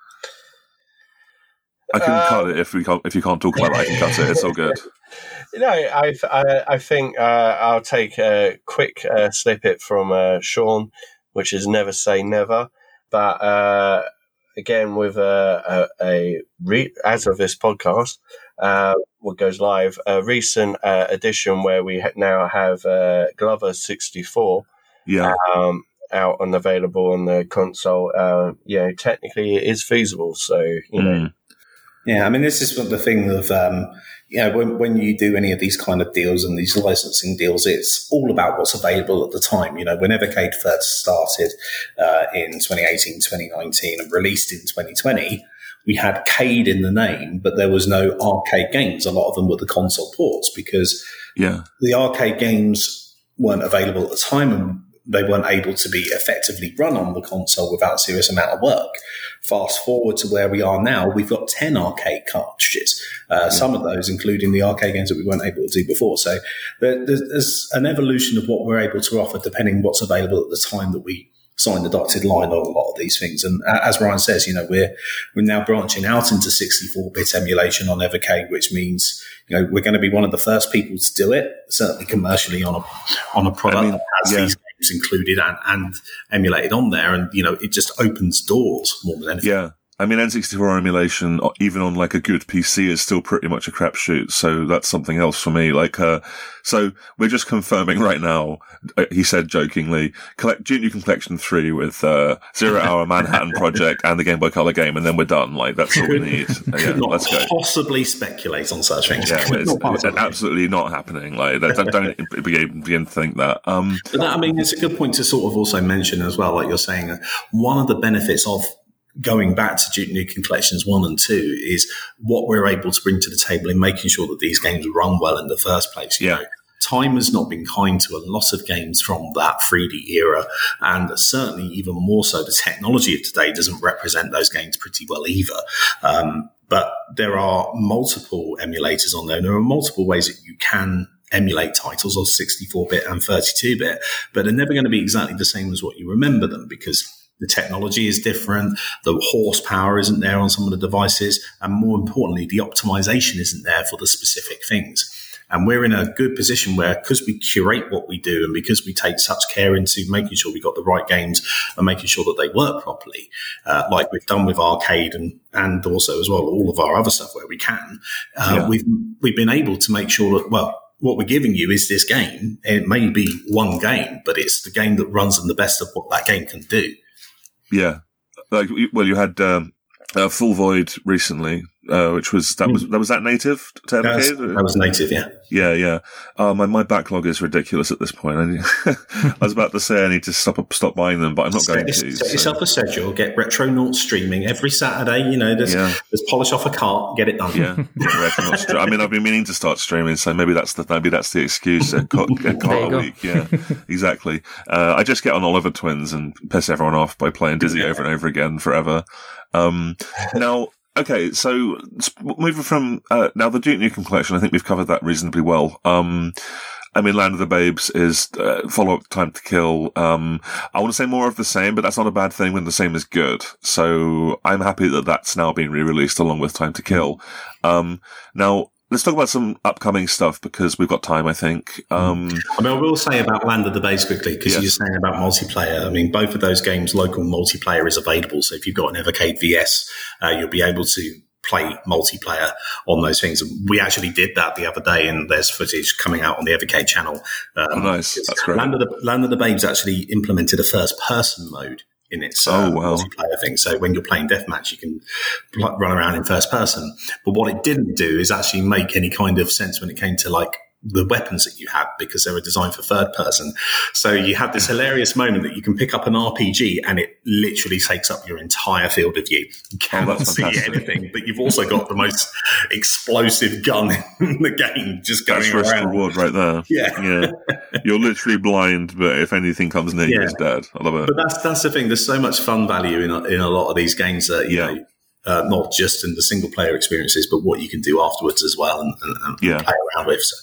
I can uh, cut it if we can't. If you can't talk about it, I can cut it. It's all good. You know, I I, I think uh, I'll take a quick uh, snippet from uh, Sean, which is never say never. But uh, again, with a, a, a re- as of this podcast. Uh, what goes live, a recent uh, edition where we ha- now have uh, Glover sixty-four yeah. um, out and available on the console. Uh, yeah, technically it is feasible. So, you know. Mm. Yeah, I mean, this is the thing of, um, you know, when, when you do any of these kind of deals and these licensing deals, it's all about what's available at the time. You know, when Evercade first started uh, in twenty eighteen, twenty nineteen and released in twenty twenty, we had Cade in the name, but there was no arcade games. A lot of them were the console ports, because yeah. the arcade games weren't available at the time, and they weren't able to be effectively run on the console without a serious amount of work. Fast forward to where we are now, we've got ten arcade cartridges, uh, yeah. some of those including the arcade games that we weren't able to do before. So there, there's an evolution of what we're able to offer depending on what's available at the time that we sign the dotted line on a lot of these things. And as Ryan says, you know, we're we're now branching out into sixty-four bit emulation on Evercade, which means, you know, we're going to be one of the first people to do it, certainly commercially on a on a product I mean, that has yeah. these games included and, and emulated on there. And, you know, it just opens doors more than anything. Yeah. I mean, N sixty-four emulation, even on like a good P C, is still pretty much a crapshoot. So that's something else for me. Like, uh, so we're just confirming right now, uh, he said jokingly, collect Duke Nukem Collection three with, uh, Zero Hour Manhattan Project and the Game Boy Color game, and then we're done. Like, that's all we need. Uh, yeah, not let's go. possibly speculate on such things. Yeah, it's, it's absolutely not happening. Like, that, don't begin, begin to think that. Um, but that, I mean, it's a good point to sort of also mention as well, like you're saying, uh, one of the benefits of going back to Duke Nukem Collections one and two is what we're able to bring to the table in making sure that these games run well in the first place. You yeah. know, time has not been kind to a lot of games from that three D era, and certainly even more so, the technology of today doesn't represent those games pretty well either. Um, but there are multiple emulators on there, and there are multiple ways that you can emulate titles of sixty-four bit and thirty-two bit, but they're never going to be exactly the same as what you remember them, because the technology is different, the horsepower isn't there on some of the devices, and more importantly, the optimization isn't there for the specific things. And we're in a good position where, because we curate what we do and because we take such care into making sure we got the right games and making sure that they work properly, uh, like we've done with Arcade and, and also as well all of our other stuff where we can, uh, yeah. we've we've been able to make sure that, well, what we're giving you is this game. It may be one game, but it's the game that runs in the best of what that game can do. Yeah, like well, you had um, uh, Full Void recently, uh, which was that was that was that native to Arcade? That was, that was native, yeah. Yeah, yeah. Uh, my my backlog is ridiculous at this point. I, I was about to say I need to stop stop buying them, but I'm not set, going to. Set so. yourself a schedule. Get Retronauts streaming every Saturday. You know, just, yeah. just polish off a cart, get it done. Yeah, Retronauts. I mean, I've been meaning to start streaming, so maybe that's the maybe that's the excuse. A cart a week. Yeah, exactly. Uh, I just get on Oliver Twins and piss everyone off by playing Dizzy over and over again forever. Um, now. Okay, so moving from uh, now the Duke Nukem Collection, I think we've covered that reasonably well. Um, I mean, Land of the Babes is uh, follow-up Time to Kill. Um, I want to say more of the same, but that's not a bad thing when the same is good. So I'm happy that that's now being re-released along with Time to Kill. Um, now. Let's talk about some upcoming stuff because we've got time, I think. Um, I mean, I will say about Land of the Babes quickly because yes. you're saying about multiplayer. I mean, both of those games, local multiplayer is available. So if you've got an Evercade V S, uh, you'll be able to play multiplayer on those things. We actually did that the other day, and there's footage coming out on the Evercade channel. Um, oh, nice. That's great. Land of the, Land of the Babes actually implemented a first-person mode in its uh, oh, wow. multiplayer thing. So when you're playing deathmatch, you can run around in first person. But what it didn't do is actually make any kind of sense when it came to like the weapons that you had because they were designed for third person. So you had this hilarious moment that you can pick up an R P G and it literally takes up your entire field of view. You cannot oh, see anything, but you've also got the most explosive gun in the game just going that's around. That's risk reward right there. Yeah. yeah. You're literally blind, but if anything comes near you, it's dead. I love it. But that's, that's the thing. There's so much fun value in a, in a lot of these games that, you yeah. know, uh, not just in the single player experiences, but what you can do afterwards as well and, and, and yeah. play around with. So.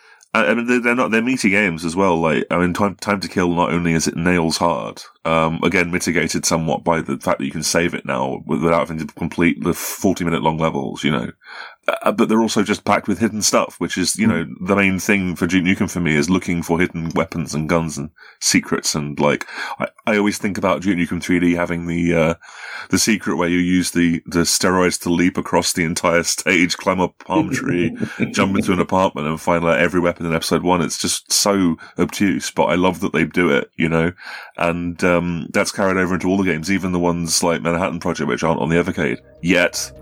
I mean, they're not, they're meaty games as well. Like, I mean, Time, Time to Kill, not only is it nails hard, um, again, mitigated somewhat by the fact that you can save it now without having to complete the forty minute long levels, you know. Uh, but they're also just packed with hidden stuff, which is, you know, the main thing for Duke Nukem for me is looking for hidden weapons and guns and secrets. And like, I, I always think about Duke Nukem three D having the, uh, the secret where you use the, the steroids to leap across the entire stage, climb up a palm tree, jump into an apartment and find like every weapon in episode one. It's just so obtuse, but I love that they do it, you know, and, um, that's carried over into all the games, even the ones like Manhattan Project, which aren't on the Evercade yet.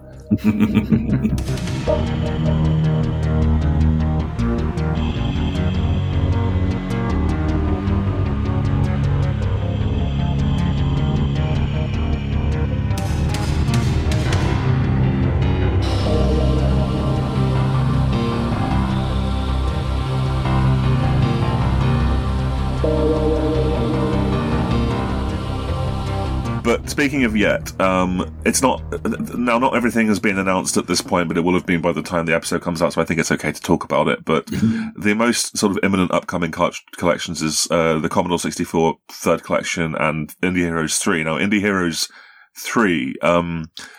But speaking of yet, um, it's not, now not everything has been announced at this point, but it will have been by the time the episode comes out, so I think it's okay to talk about it. But the most sort of imminent upcoming collections is, uh, the Commodore sixty-four third collection and Indie Heroes three. Now, Indie Heroes three, um,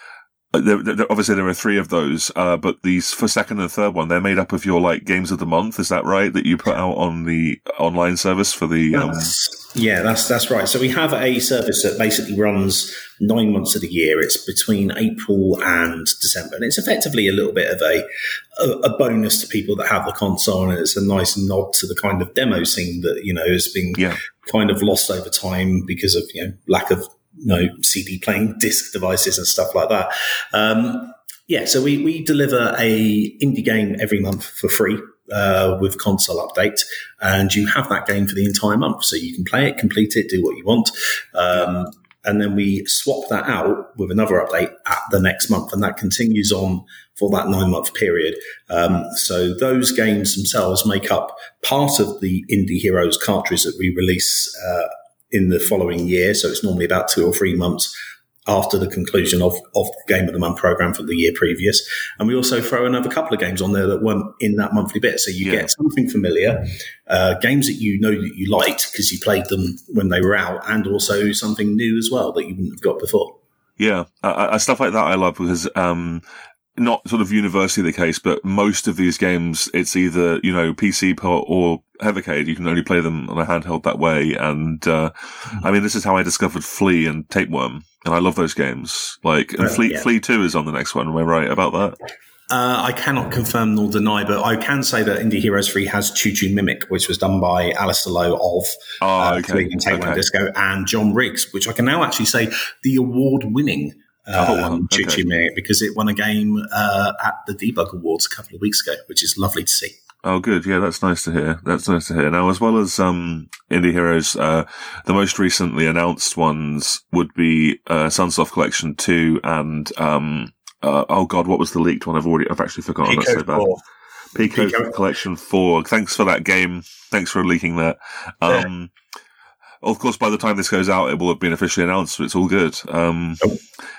There, there, obviously, there are three of those, uh, but these for second and third one, they're made up of your like games of the month. Is that right? That you put out on the online service for the? Um... That's, yeah, that's that's right. So we have a service that basically runs nine months of the year. It's between April and December, and it's effectively a little bit of a a, a bonus to people that have the console, and it's a nice nod to the kind of demo scene that you know has been yeah. kind of lost over time because of you know lack of. No C D playing disc devices and stuff like that. Um, yeah, so we, we deliver a indie game every month for free uh, with console update, and you have that game for the entire month. So you can play it, complete it, do what you want. Um, and then we swap that out with another update at the next month, and that continues on for that nine-month period. Um, so those games themselves make up part of the Indie Heroes cartridge that we release uh in the following year. So it's normally about two or three months after the conclusion of, of the Game of the Month program for the year previous. And we also throw another couple of games on there that weren't in that monthly bit. So you yeah. get something familiar, uh, games that you know that you liked because you played them when they were out, and also something new as well that you wouldn't have got before. Yeah, uh, stuff like that I love because, um, not sort of universally the case, but most of these games, it's either, you know, P C port or Evercade. You can only play them on a handheld that way. And, uh, mm-hmm. I mean, this is how I discovered Flea and Tapeworm. And I love those games. Like, and uh, Flea, yeah. Flea two is on the next one. Am I right about that? Uh, I cannot confirm nor deny, but I can say that Indie Heroes three has Choo Choo Mimic, which was done by Alistair Lowe of oh, uh, okay. Flea and Tapeworm okay. Disco, and John Riggs, which I can now actually say the award-winning Um, oh, wow. okay. Choo Choo Mimic, because it won a game uh, at the Debug Awards a couple of weeks ago, which is lovely to see. Oh, good. Yeah, that's nice to hear. That's nice to hear. Now, as well as um, Indie Heroes, uh, the most recently announced ones would be uh, Sunsoft Collection two and, um, uh, oh God, what was the leaked one? I've already, I've actually forgotten. Pico that's so bad. four. Pico, Pico Collection four. Thanks for that game. Thanks for leaking that. Um, yeah. Of course, by the time this goes out, it will have been officially announced, so it's all good. Um, oh.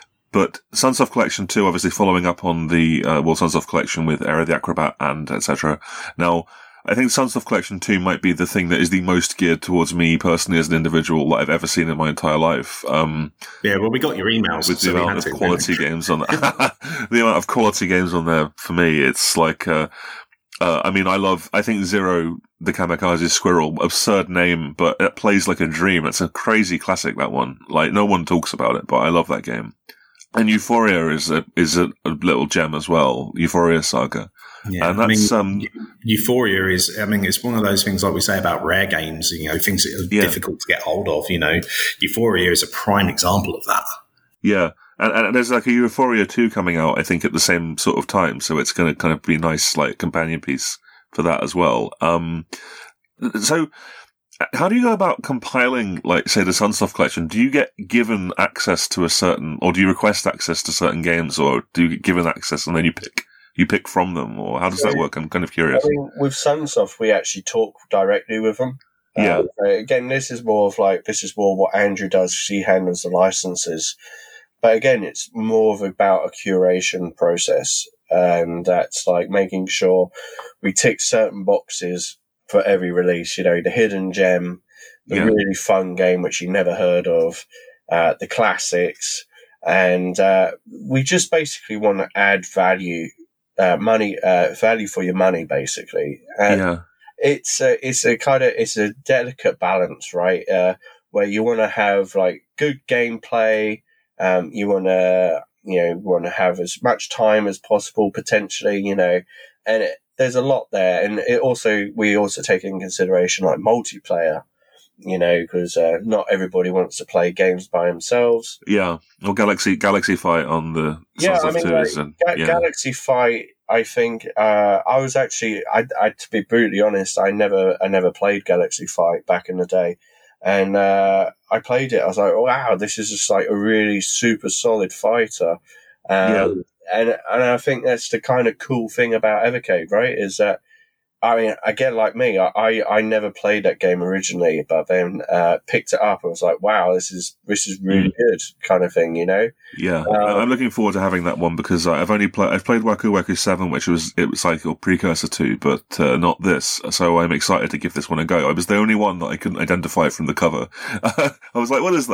But Sunsoft Collection two, obviously following up on the, uh, well, Sunsoft Collection with Era the Acrobat and et cetera. Now, I think Sunsoft Collection two might be the thing that is the most geared towards me personally as an individual that I've ever seen in my entire life. Um, yeah, well, we got your emails. With the so amount of to, quality games on there. The amount of quality games on there, for me, it's like, uh, uh, I mean, I love, I think Zero, the Kamikaze Squirrel, absurd name, but it plays like a dream. It's a crazy classic, that one. Like, no one talks about it, but I love that game. And Euphoria is a is a, a little gem as well. Euphoria Saga, yeah. And that's I mean, um, Euphoria is. I mean, it's one of those things like we say about rare games. You know, things that are yeah. difficult to get hold of. You know, Euphoria is a prime example of that. Yeah, and, and there's like a Euphoria two coming out, I think, at the same sort of time. So it's going to kind of be a nice like companion piece for that as well. Um, so. How do you go about compiling, like, say, the Sunsoft Collection? Do you get given access to a certain, or do you request access to certain games, or do you get given access and then you pick you pick from them, or how does so, that work? I'm kind of curious. I mean, with Sunsoft, we actually talk directly with them. Yeah. Um, again, this is more of like this is more what Andrew does. He handles the licenses, but again, it's more of about a curation process, and that's like making sure we tick certain boxes for every release, you know, the hidden gem, the yeah. really fun game which you never heard of, uh, the classics, and uh, we just basically want to add value, uh, money, uh, value for your money, basically. And yeah. it's a, it's a kind of it's a delicate balance, right? Uh, where you want to have like good gameplay, um, you want to you know want to have as much time as possible, potentially, you know, and it, there's a lot there, and it also we also take in consideration like multiplayer, you know, because uh, not everybody wants to play games by themselves. Yeah, or Galaxy Galaxy Fight on the yeah, I mean, like, and, Ga- yeah. Galaxy Fight. I think uh, I was actually, I, I to be brutally honest, I never I never played Galaxy Fight back in the day, and uh, I played it. I was like, wow, this is just like a really super solid fighter. Um, yeah. And and I think that's the kind of cool thing about Evercade, right? Is that, I mean, again, like me, I, I never played that game originally, but then uh, picked it up and was like, wow, this is this is really mm. good, kind of thing, you know? Yeah, um, I'm looking forward to having that one because I've only played I've played Waku Waku seven, which was it was like a precursor to, but uh, not this. So I'm excited to give this one a go. It was the only one that I couldn't identify from the cover. I was like, what is that?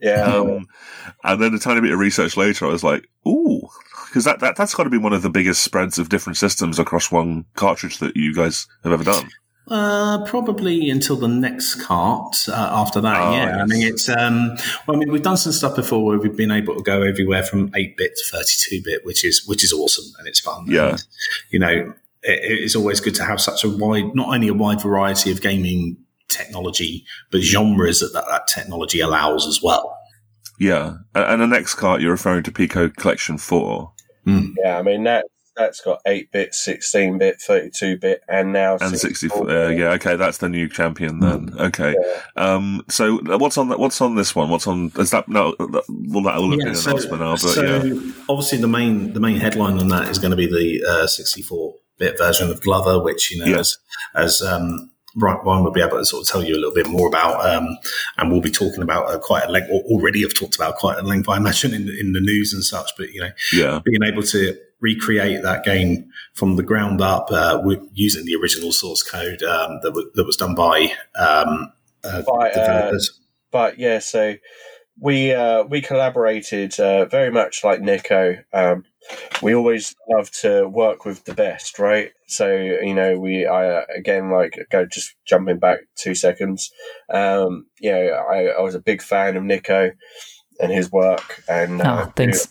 Yeah. Um, and then a tiny bit of research later, I was like, ooh, because that, that, that's got to be one of the biggest spreads of different systems across one cartridge that you guys have ever done. Uh, probably until the next cart uh, after that. Oh, yeah. yes. I mean, it's, um, well, I mean, we've done some stuff before where we've been able to go everywhere from eight bit to thirty-two bit, which is, which is awesome and it's fun. Yeah. And, you know, it, it's always good to have such a wide, not only a wide variety of gaming technology, but genres that that, that technology allows as well. Yeah. And, and the next cart, you're referring to Pico Collection four. Mm. Yeah, I mean, that, that's got eight bit, sixteen bit, thirty-two bit, and now And sixty-four. Uh, yeah, okay, that's the new champion then. Mm. Okay. Yeah. Um, so what's on what's on this one? What's on? Is that no? Well, that'll look Yeah, in so, an announcement now, but so yeah. obviously the main the main headline on that is going to be the uh, sixty-four bit version of Glover, which you know Yeah. as as um, Ryan will be able to sort of tell you a little bit more about, um, and we'll be talking about uh, quite a length. Or already have talked about quite a length, I imagine, in in the news and such. But you know, Yeah. being able to recreate that game from the ground up uh, with using the original source code um, that, w- that was done by um, uh, By, uh, developers. But yeah, so we uh, we collaborated uh, very much like Nico. Um, we always love to work with the best, right? So you know, we I again like go just jumping back two seconds. Um, you know, I, I was a big fan of Nico and his work, and uh, Oh, thanks.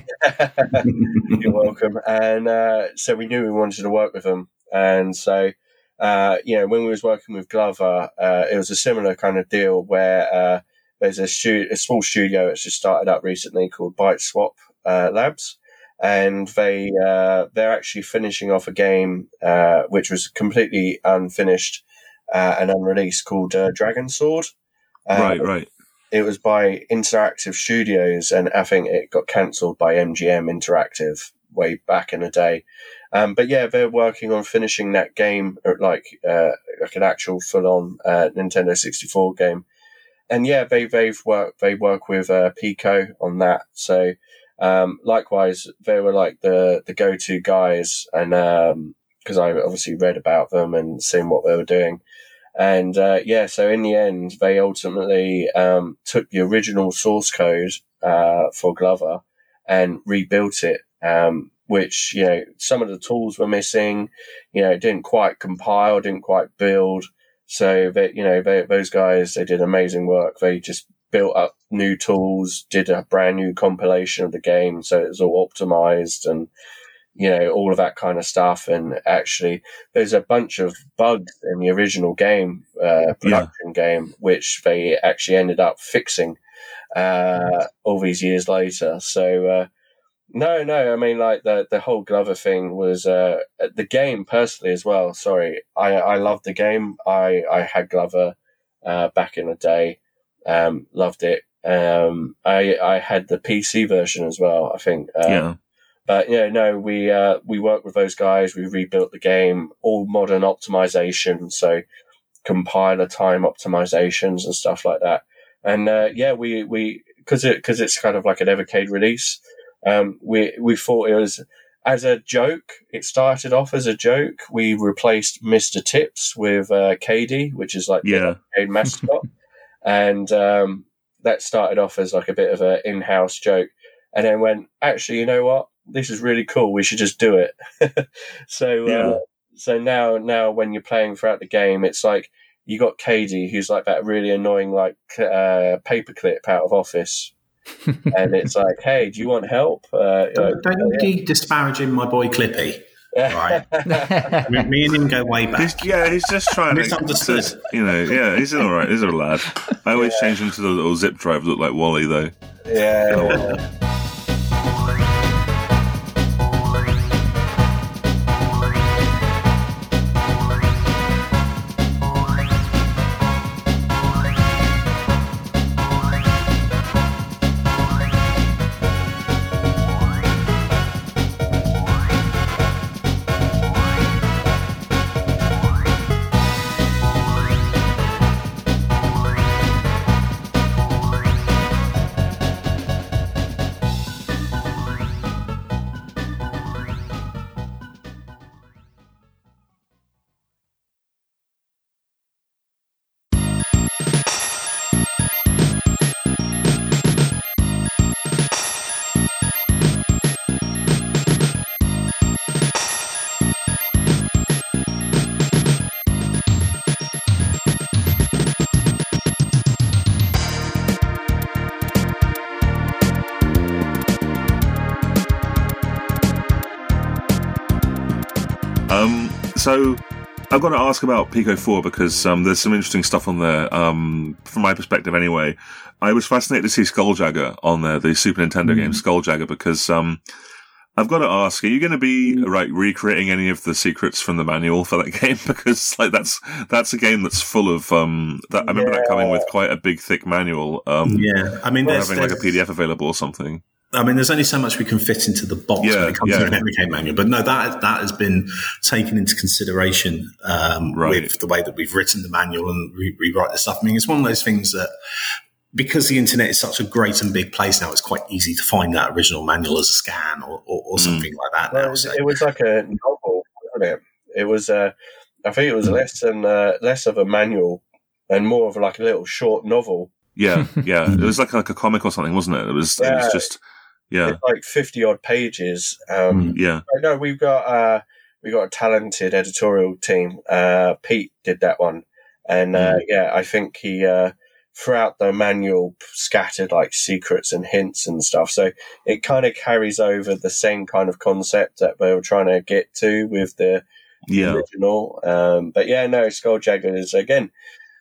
you're welcome. And uh, so we knew we wanted to work with him, and so. Uh, you know, when we was working with Glover, uh, it was a similar kind of deal where uh, there's a, stu- a small studio that's just started up recently called Byte Swap uh, Labs, and they uh, they're actually finishing off a game uh, which was completely unfinished uh, and unreleased called uh, Dragon Sword. Uh, Right, right. It was by Interactive Studios, and I think it got cancelled by M G M Interactive way back in the day. Um, but yeah, they're working on finishing that game, or like uh, like an actual full-on uh, Nintendo sixty-four game. And yeah, they they've worked they work with uh, Pico on that. So um, likewise, they were like the the go-to guys, and because um, I obviously read about them and seen what they were doing. And uh, yeah, so in the end, they ultimately um, took the original source code uh, for Glover and rebuilt it. Um, which, you know, some of the tools were missing, you know, it didn't quite compile, didn't quite build. So, they, you know, they, those guys, they did amazing work. They just built up new tools, did a brand new compilation of the game. So it was all optimized and, you know, all of that kind of stuff. And actually, there's a bunch of bugs in the original game, uh, production yeah. game, which they actually ended up fixing uh, all these years later. So, uh, No, no. I mean, like the the whole Glover thing was uh, the game personally as well. Sorry, I I loved the game. I I had Glover uh, back in the day. Um, loved it. Um, I I had the P C version as well. I think. Uh, yeah. But yeah, no, we uh, we worked with those guys. We rebuilt the game, all modern optimization, so compiler time optimizations and stuff like that. And uh, yeah, we we because it because it's kind of like an Evercade release. Um, we we thought it was as a joke. It started off as a joke. We replaced Mister Tips with uh, K D, which is like yeah. the mascot, and um, that started off as like a bit of an in-house joke. And then went, actually, you know what? This is really cool. We should just do it. so yeah. uh, so now now when you're playing throughout the game, it's like you got K D, who's like that really annoying like uh, paperclip out of Office. And it's like, hey, do you want help? Uh, don't don't uh, yeah. be disparaging my boy Clippy. Right. Me and him go way back. He's, yeah, he's just trying to, Misunderstood. to, you know, yeah, he's all right. He's a lad. I always yeah. change him to the little zip drive that look like Wally, though. Yeah. yeah. So I've got to ask about Pico four because um, there's some interesting stuff on there, um, from my perspective anyway. I was fascinated to see Skulljagger on there, the Super Nintendo mm. game Skulljagger, because um, I've got to ask, are you going to be right recreating any of the secrets from the manual for that game? Because like that's that's a game that's full of um, that, I remember yeah. that coming with quite a big, thick manual. Um, yeah, I mean, there's, having there's, like a P D F available or something. I mean, there's only so much we can fit into the box yeah, when it comes yeah. to an Evercade manual. But no, that that has been taken into consideration um, right. with the way that we've written the manual and re- rewrite the stuff. I mean, it's one of those things that, because the internet is such a great and big place now, it's quite easy to find that original manual as a scan or, or, or something mm. like that. Well, now. It, was, So. it was like a novel, wasn't it? It was, uh, I think it was less than uh, less of a manual and more of like a little short novel. Yeah, yeah. It was like like a comic or something, wasn't it? It was. Yeah. It was just. Yeah, it's like fifty odd pages. Um, yeah, no, we've got uh, we got a talented editorial team. Uh, Pete did that one, and uh, mm. yeah, I think he uh, throughout the manual scattered like secrets and hints and stuff. So it kind of carries over the same kind of concept that we were trying to get to with the yeah. original. Um, but yeah, no, Skulljagger is again.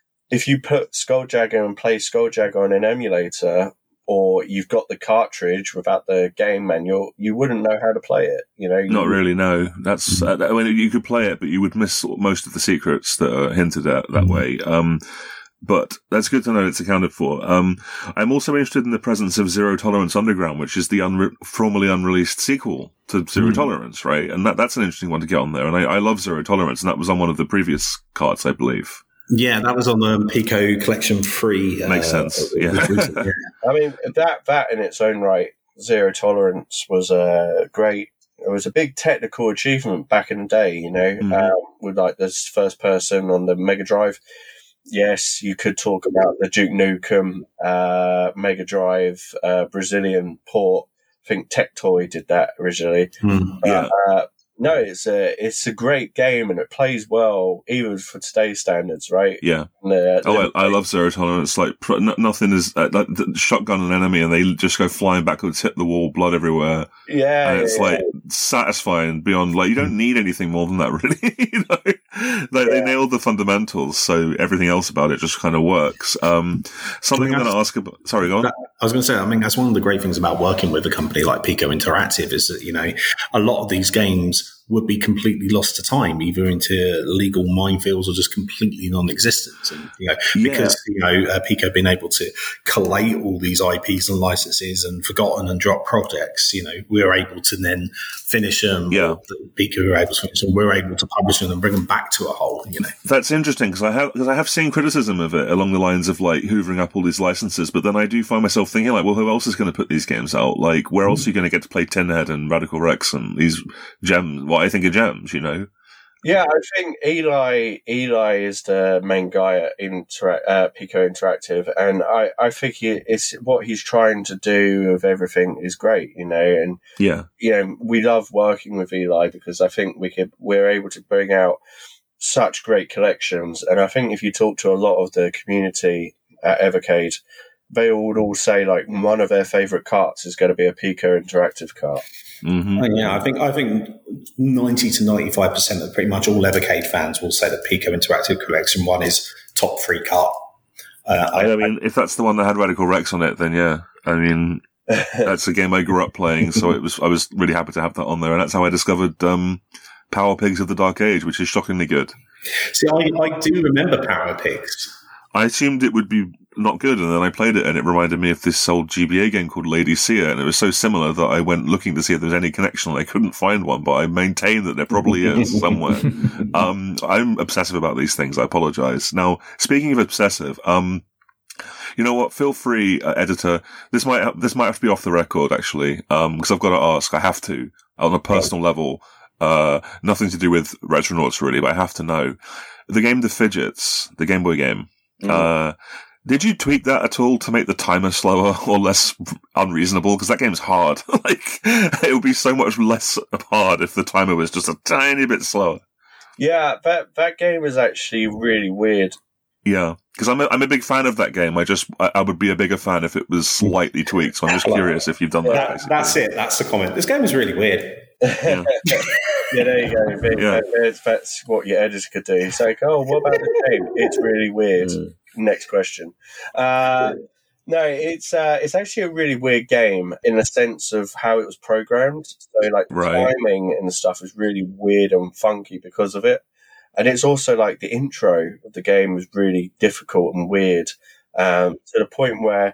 If you put Skulljagger and play Skulljagger on an emulator, or you've got the cartridge without the game manual, you wouldn't know how to play it. You know, you not really. No, that's. Uh, I mean, you could play it, but you would miss most of the secrets that are hinted at that mm-hmm. way. Um, but that's good to know it's accounted for. Um, I'm also interested in the presence of Zero Tolerance Underground, which is the unre- formerly unreleased sequel to Zero mm-hmm. Tolerance, right? And that, that's an interesting one to get on there. And I, I love Zero Tolerance, and that was on one of the previous carts, I believe. Yeah, that was on the Pico Collection Free. Uh, Makes sense. Yeah. yeah. I mean, that that in its own right, Zero Tolerance was a uh, great. It was a big technical achievement back in the day. You know, mm-hmm. um, with like this first person on the Mega Drive. Yes, you could talk about the Duke Nukem uh, Mega Drive uh, Brazilian port. I think Tectoy did that originally. Mm, yeah. Uh, uh, No, it's a it's a great game and it plays well, even for today's standards, right? Yeah. The, the, oh, I, I love Zero Tolerance. Like pr- n- nothing is uh, like the shotgun an enemy and they just go flying backwards, hit the wall, blood everywhere. Yeah, and it's yeah, like yeah. satisfying beyond. Like you don't need anything more than that, really. you know, they, yeah. they nailed the fundamentals, so everything else about it just kind of works. Um, something I'm going to ask about. Sorry, go on. I was going to say, I mean, that's one of the great things about working with a company like Pico Interactive is that, you know, a lot of these games would be completely lost to time, either into legal minefields or just completely non-existent. And, you know, because, yeah. you know, uh, Pico being able to collate all these I Ps and licenses and forgotten and dropped projects, you know, we're able to then finish them. Yeah. Pico were able to finish them. We're able to publish them and bring them back to a whole, you know. That's interesting because I have, because I have seen criticism of it along the lines of like hoovering up all these licenses, but then I do find myself thinking like, well, who else is going to put these games out? Like, where else are you going to get to play Tin Head and Radical Rex and these gems? What I think are gems, you know? Yeah, I think Eli Eli is the main guy at Intera- uh, Pico Interactive, and I, I think he, it's what he's trying to do with everything is great, you know. And yeah, you know, we love working with Eli because I think we could we're able to bring out such great collections, and I think if you talk to a lot of the community at Evercade, they would all say like one of their favourite carts is going to be a Pico Interactive cart. Mm-hmm. Yeah, I think I think ninety to ninety five percent of pretty much all Evercade fans will say that Pico Interactive Collection One is top three cart. Uh, I, I mean, if that's the one that had Radical Rex on it, then yeah. I mean, that's a game I grew up playing, so it was I was really happy to have that on there, and that's how I discovered um, Power Pigs of the Dark Age, which is shockingly good. See, I, I do remember Power Pigs. I assumed it would be not good, and then I played it, and it reminded me of this old G B A game called Lady Seer, and it was so similar that I went looking to see if there was any connection, and I couldn't find one, but I maintain that there probably is somewhere. um, I'm obsessive about these things. I apologize. Now, speaking of obsessive, um, you know what? Feel free, uh, editor. This might ha- this might have to be off the record, actually, um, because I've got to ask. I have to, on a personal level. Uh, nothing to do with Retronauts, really, but I have to know. The game The Fidgets, the Game Boy game. Mm. Uh, did you tweak that at all to make the timer slower or less unreasonable? Because that game's hard. Like, it would be so much less hard if the timer was just a tiny bit slower. Yeah, that that game is actually really weird. Yeah, because I'm a, I'm a big fan of that game. I just I, I would be a bigger fan if it was slightly tweaked. So I'm just curious if you've done that. that that's it. That's the comment. This game is really weird. Yeah, yeah there you go. Yeah. That's, that's what your editor could do. It's like, oh, what about this game? It's really weird. Mm. Next question. Uh, no, it's uh, it's actually a really weird game in the sense of how it was programmed. So, like, the Right. timing and stuff is really weird and funky because of it. And it's also like the intro of the game was really difficult and weird, um, to the point where,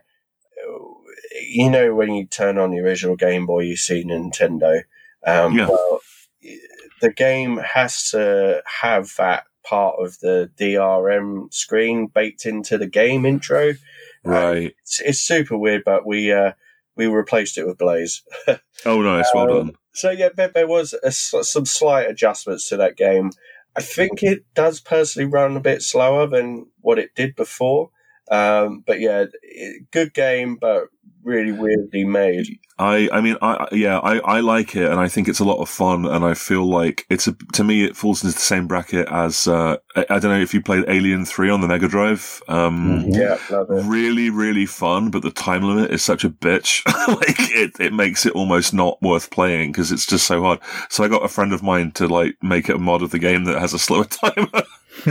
you know, when you turn on the original Game Boy, you see Nintendo. Um, Yeah. Well, the game has to have that part of the D R M screen baked into the game intro. Right. Uh, it's, it's super weird, but we uh, we replaced it with Blaze. Oh, nice. Well Um, done. So yeah, there, there was a, some slight adjustments to that game. I think it does personally run a bit slower than what it did before. Um, but yeah, it, good game, but really weirdly made. I, I mean, I, yeah, I, I like it, and I think it's a lot of fun, and I feel like it's a, to me, it falls into the same bracket as, uh, I, I don't know if you played Alien three on the Mega Drive. Um, Yeah, love it. really, really fun, but the time limit is such a bitch. Like, it, it makes it almost not worth playing because it's just so hard. So I got a friend of mine to, like, make it a mod of the game that has a slower timer.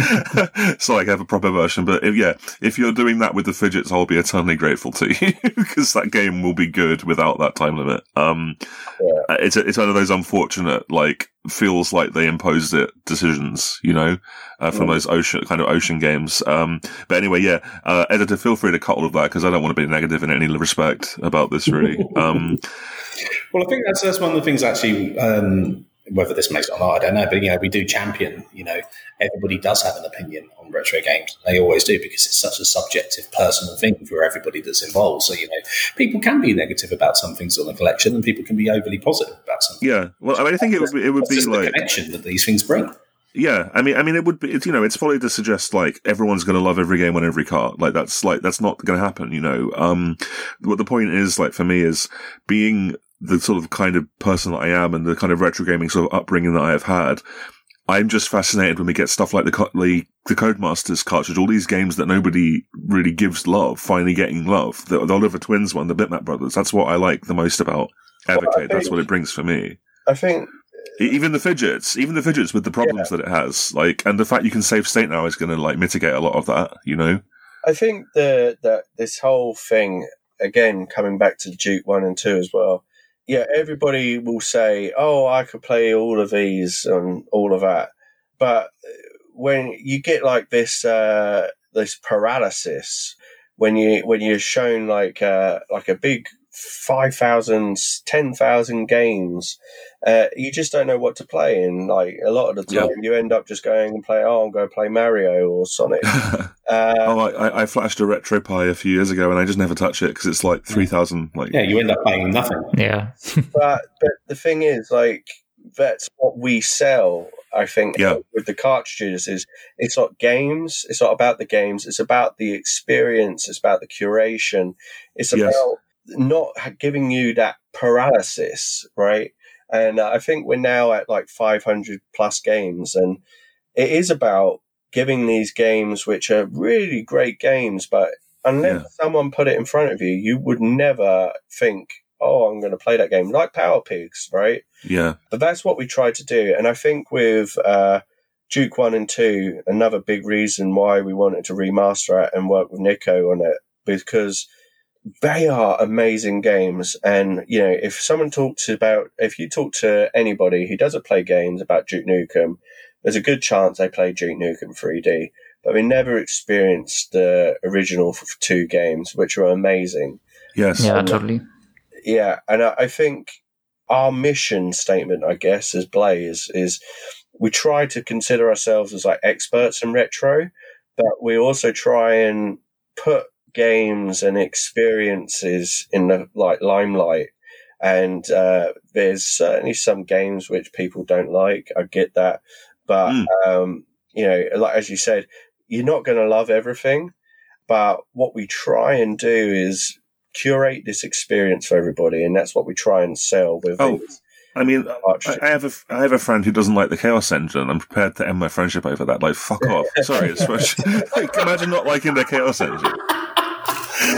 So I have a proper version, but if, yeah, if you're doing that with the fidgets, I'll be eternally grateful to you because that game will be good without that time limit. Um, Yeah. it's a, it's one of those unfortunate, like, feels like they imposed it decisions, you know, uh, from Mm. those ocean kind of ocean games. Um, but anyway, yeah, uh, editor, feel free to cut all of that because I don't want to be negative in any respect about this, really. Um, Well, I think that's that's one of the things actually. Um, whether this makes it or not, I don't know. But you know, we do champion. You know, everybody does have an opinion on retro games. They always do because it's such a subjective, personal thing for everybody that's involved. So you know, people can be negative about some things on the collection, and people can be overly positive about something. yeah, well, I mean, I think it would be, it would It's be just the like. connection that these things bring. Yeah, I mean, I mean, it would be, it's, you know, it's folly to suggest like everyone's going to love every game on every cart. Like that's like, that's not going to happen, you know. Um, what the point is, like, for me is being the sort of kind of person that I am and the kind of retro gaming sort of upbringing that I have had. I'm just fascinated when we get stuff like the, co- the, the Codemasters cartridge, all these games that nobody really gives love, finally getting love. The, the Oliver Twins one, the Bitmap Brothers. That's what I like the most about Evercade. Well, That's what it brings for me. I think Even the fidgets, even the fidgets with the problems Yeah. that it has, like, and the fact you can save state now is going to like mitigate a lot of that, you know? I think the that this whole thing, again, coming back to Duke one and two as well. Yeah, everybody will say, "Oh, I could play all of these and all of that," but when you get like this uh, this paralysis, when you when you're shown like uh, like a big five thousand, ten thousand games, uh, you just don't know what to play. And like a lot of the time, Yeah. you end up just going and play. Oh, I'm going to play Mario or Sonic. Uh, oh, I, I flashed a RetroPie a few years ago and I just never touch it because it's like three thousand. Like, Yeah, you end up paying nothing. Yeah. but but the thing is, like, that's what we sell. I think Yeah. with the cartridges is it's not games. It's not about the games. It's about the experience. It's about the curation. It's about Yes. not giving you that paralysis, right? And uh, I think we're now at like five hundred plus games, and it is about giving these games, which are really great games, but unless Yeah. someone put it in front of you, you would never think, oh, I'm going to play that game, like Power Pigs, right? yeah. But that's what we tried to do. And I think with uh, Duke one and two, another big reason why we wanted to remaster it and work with Nico on it, because they are amazing games. And, you know, if someone talks about, if you talk to anybody who doesn't play games about Duke Nukem, there's a good chance they play Duke Nukem three D, but they never experienced the original two games, which are amazing. Yes. Yeah, Um, totally. Yeah, and I I think our mission statement, I guess, as Blaze, is we try to consider ourselves as like experts in retro, but we also try and put games and experiences in the like limelight. And uh, there's certainly some games which people don't like. I get that, but Mm. um, you know, like as you said, you're not going to love everything. But what we try and do is curate this experience for everybody, and that's what we try and sell with Oh, these I mean, I, cartridges. I have a I have a friend who doesn't like the Chaos Engine. I'm prepared to end my friendship over that. Like, fuck off. Sorry, it's like, imagine not liking the Chaos Engine.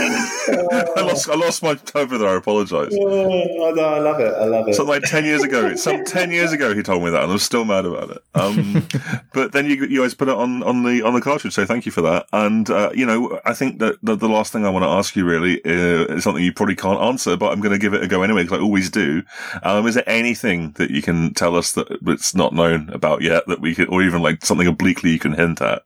I lost, I lost my temper there. I apologise. Oh, no, I love it. I love it. So like ten years ago, some ten years ago, he told me that, and I'm still mad about it. Um, but then you, you guys put it on, on the on the cartridge, so thank you for that. And uh, you know, I think that the, the last thing I want to ask you really uh, is something you probably can't answer, but I'm going to give it a go anyway, because I always do. Um, is there anything that you can tell us that it's not known about yet, that we could, or even like something obliquely you can hint at?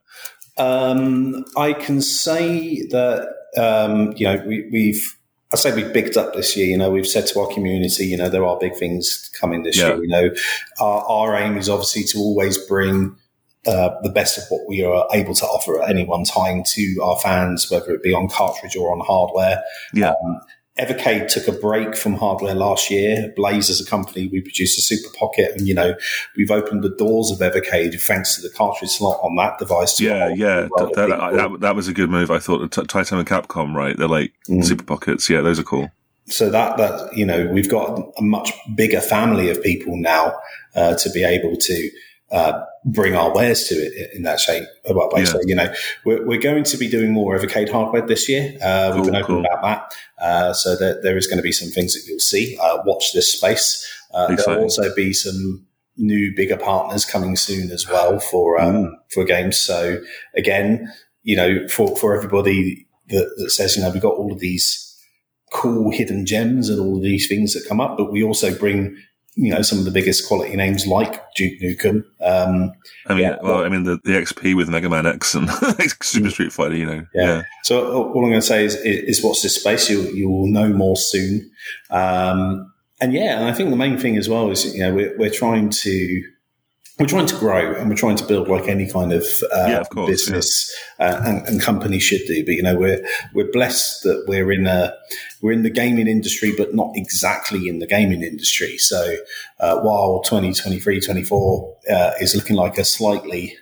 Um, I can say that um, you know we, we've. I say we've bigged up this year. You know, we've said to our community, you know, there are big things coming this yeah. year. You know, our, our aim is obviously to always bring uh, the best of what we are able to offer at any one time to our fans, whether it be on cartridge or on hardware. Yeah. Um, Evercade took a break from hardware last year. Blaze, as a company, we produced a Super Pocket, and you know we've opened the doors of Evercade thanks to the cartridge slot on that device. To yeah, yeah, that, that, that, that was a good move. I thought T- Taito and Capcom, right? They're like mm. Super Pockets. Yeah, those are cool. So that that you know we've got a much bigger family of people now uh, to be able to uh, bring our wares to it in that shape. Well, yeah. So you know we're, we're going to be doing more Evercade hardware this year. Uh, we've cool, been open cool. about that. Uh, so that there is going to be some things that you'll see. Uh, watch this space. Uh, there'll also be some new bigger partners coming soon as well for um, mm. for games. So again, you know, for for everybody that, that says, you know, we've got all of these cool hidden gems and all of these things that come up, but we also bring, you know, some of the biggest quality names like Duke Nukem. Um, I mean, yeah, well, I mean, the, the X P with Mega Man X and Super Street Fighter, you know. Yeah. yeah. So all I'm going to say is, is, is watch this space. You you will know more soon. Um, and yeah, and I think the main thing as well is, you know, we're, we're trying to, we're trying to grow, and we're trying to build like any kind of, uh, yeah, of course, business yeah. uh, and, and company should do. But you know, we're we're blessed that we're in a we're in the gaming industry, but not exactly in the gaming industry. So uh, while twenty twenty-three twenty-four uh, is looking like a slightly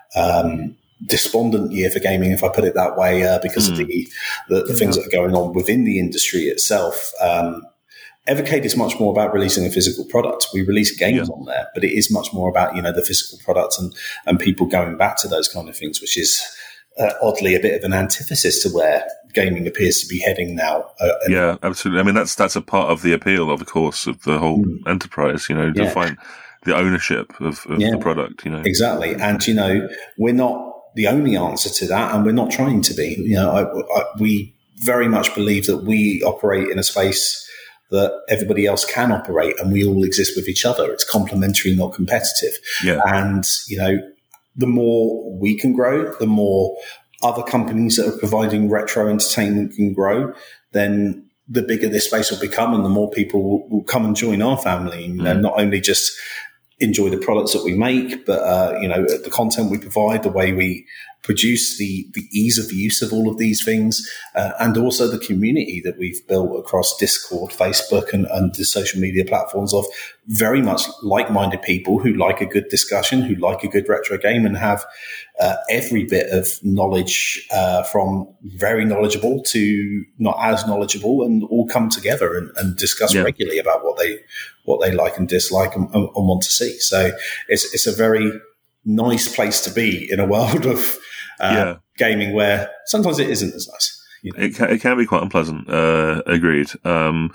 um, despondent year for gaming, if I put it that way, uh, because mm. of the the, the things that are going on within the industry itself. Um, Evercade is much more about releasing a physical product. We release games yeah. on there, but it is much more about, you know, the physical product and, and people going back to those kind of things, which is uh, oddly a bit of an antithesis to where gaming appears to be heading now. Uh, yeah, absolutely. I mean, that's that's a part of the appeal, of course, of the whole mm. enterprise, you know, to yeah. find the ownership of, of yeah. the product, you know. Exactly. And, you know, we're not the only answer to that, and we're not trying to be. You know, I, I, we very much believe that we operate in a space that everybody else can operate, and we all exist with each other. It's complementary, not competitive. Yeah. And, you know, the more we can grow, the more other companies that are providing retro entertainment can grow, then the bigger this space will become, and the more people will, will come and join our family. You know, mm. not only just enjoy the products that we make, but, uh, you know, the content we provide, the way we produce, the, the ease of use of all of these things, uh, and also the community that we've built across Discord, Facebook, and, and the social media platforms of very much like-minded people who like a good discussion, who like a good retro game, and have uh, every bit of knowledge uh, from very knowledgeable to not as knowledgeable, and all come together and, and discuss yeah. regularly about what they what they like and dislike and, and want to see. So it's it's a very nice place to be in a world of uh, yeah. gaming where sometimes it isn't as nice. You know? It can, it can be quite unpleasant. Uh, agreed. Um,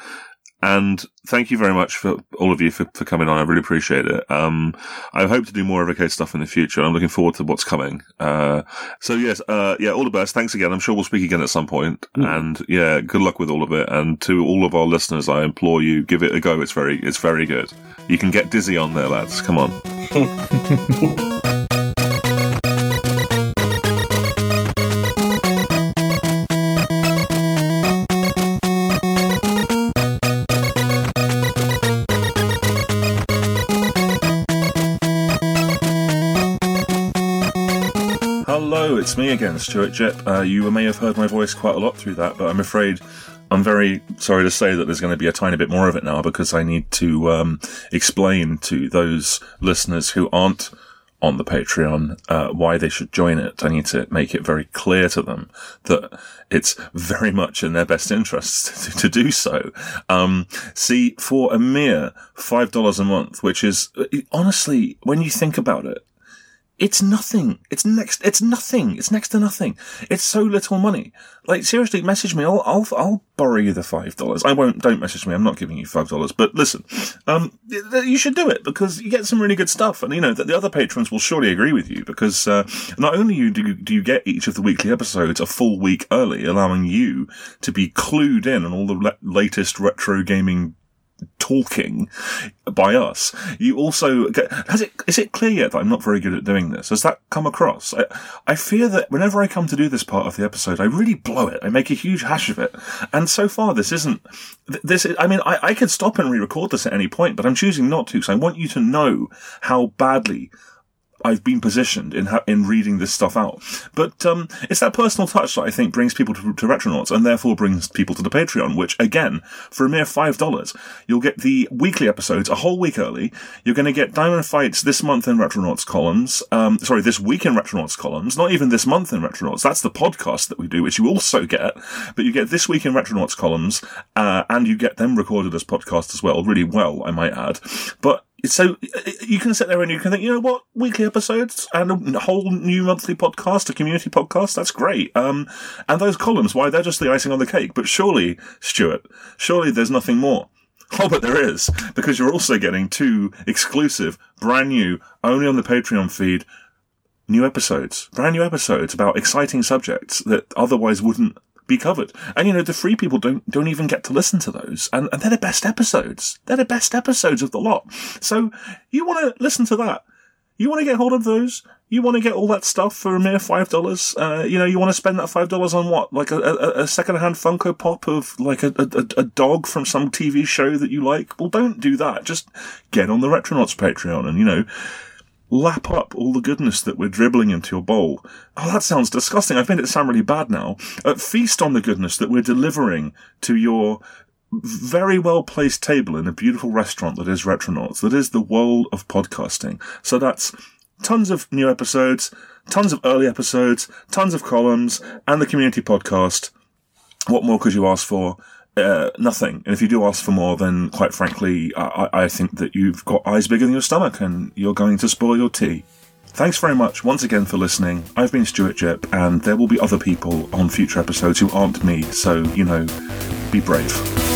and thank you very much for all of you for, for coming on. I really appreciate it. Um, I hope to do more Evercade stuff in the future. I'm looking forward to what's coming. Uh, so yes, uh, yeah, all the best. Thanks again. I'm sure we'll speak again at some point. Mm. And yeah, good luck with all of it. And to all of our listeners, I implore you, give it a go. It's very, it's very good. You can get dizzy on there, lads. Come on. It's me again, Stuart Jep. Uh, you may have heard my voice quite a lot through that, but I'm afraid I'm very sorry to say that there's going to be a tiny bit more of it now, because I need to um, explain to those listeners who aren't on the Patreon uh, why they should join it. I need to make it very clear to them that it's very much in their best interest to, to do so. Um, see, for a mere five dollars a month, which is, honestly, when you think about it, It's nothing. It's next. It's nothing. It's next to nothing. It's so little money. Like, seriously, message me. I'll, I'll, I'll borrow you the five dollars. I won't. Don't message me. I'm not giving you five dollars. But listen, um, you should do it because you get some really good stuff, and you know that the other patrons will surely agree with you because uh, not only you do do you get each of the weekly episodes a full week early, allowing you to be clued in on all the le- latest retro gaming talking by us. You also get, has it, is it clear yet that I'm not very good at doing this? Has that come across? I, I fear that whenever I come to do this part of the episode, I really blow it. I make a huge hash of it. And so far, this isn't, this, I mean, I, I could stop and re-record this at any point, but I'm choosing not to, because I want you to know how badly I've been positioned in ha- in reading this stuff out. But um, it's that personal touch that I think brings people to, to Retronauts and therefore brings people to the Patreon, which, again, for a mere five dollars, you'll get the weekly episodes a whole week early. You're going to get Diamond Fights this month in Retronauts columns. Um, sorry, this week in Retronauts columns. Not even this month in Retronauts. That's the podcast that we do, which you also get. But you get this week in Retronauts columns, uh, and you get them recorded as podcasts as well. Really well, I might add. But so you can sit there and you can think, you know what, weekly episodes and a whole new monthly podcast, a community podcast, that's great. Um, and those columns, why, they're just the icing on the cake. But surely, Stuart, surely there's nothing more. Oh, but there is, because you're also getting two exclusive, brand new, only on the Patreon feed, new episodes, brand new episodes about exciting subjects that otherwise wouldn't be covered. And you know, the free people don't don't even get to listen to those, and, and they're the best episodes. They're the best episodes of the lot. So you want to listen to that. You want to get hold of those. You want to get all that stuff for a mere five dollars. Uh, you know, you want to spend that five dollars on what? Like a, a, a second-hand Funko Pop of like a, a, a dog from some T V show that you like? Well, don't do that. Just get on the Retronauts Patreon and, you know, lap up all the goodness that we're dribbling into your bowl. Oh, that sounds disgusting. I've made it sound really bad now. Uh, feast on the goodness that we're delivering to your very well-placed table in a beautiful restaurant that is Retronauts, that is the world of podcasting. So that's tons of new episodes, tons of early episodes, tons of columns, and the community podcast. What more could you ask for? Uh, nothing. And if you do ask for more, then quite frankly, I, I think that you've got eyes bigger than your stomach and you're going to spoil your tea. Thanks very much once again for listening. I've been Stuart Jip, and there will be other people on future episodes who aren't me, so, you know, be brave.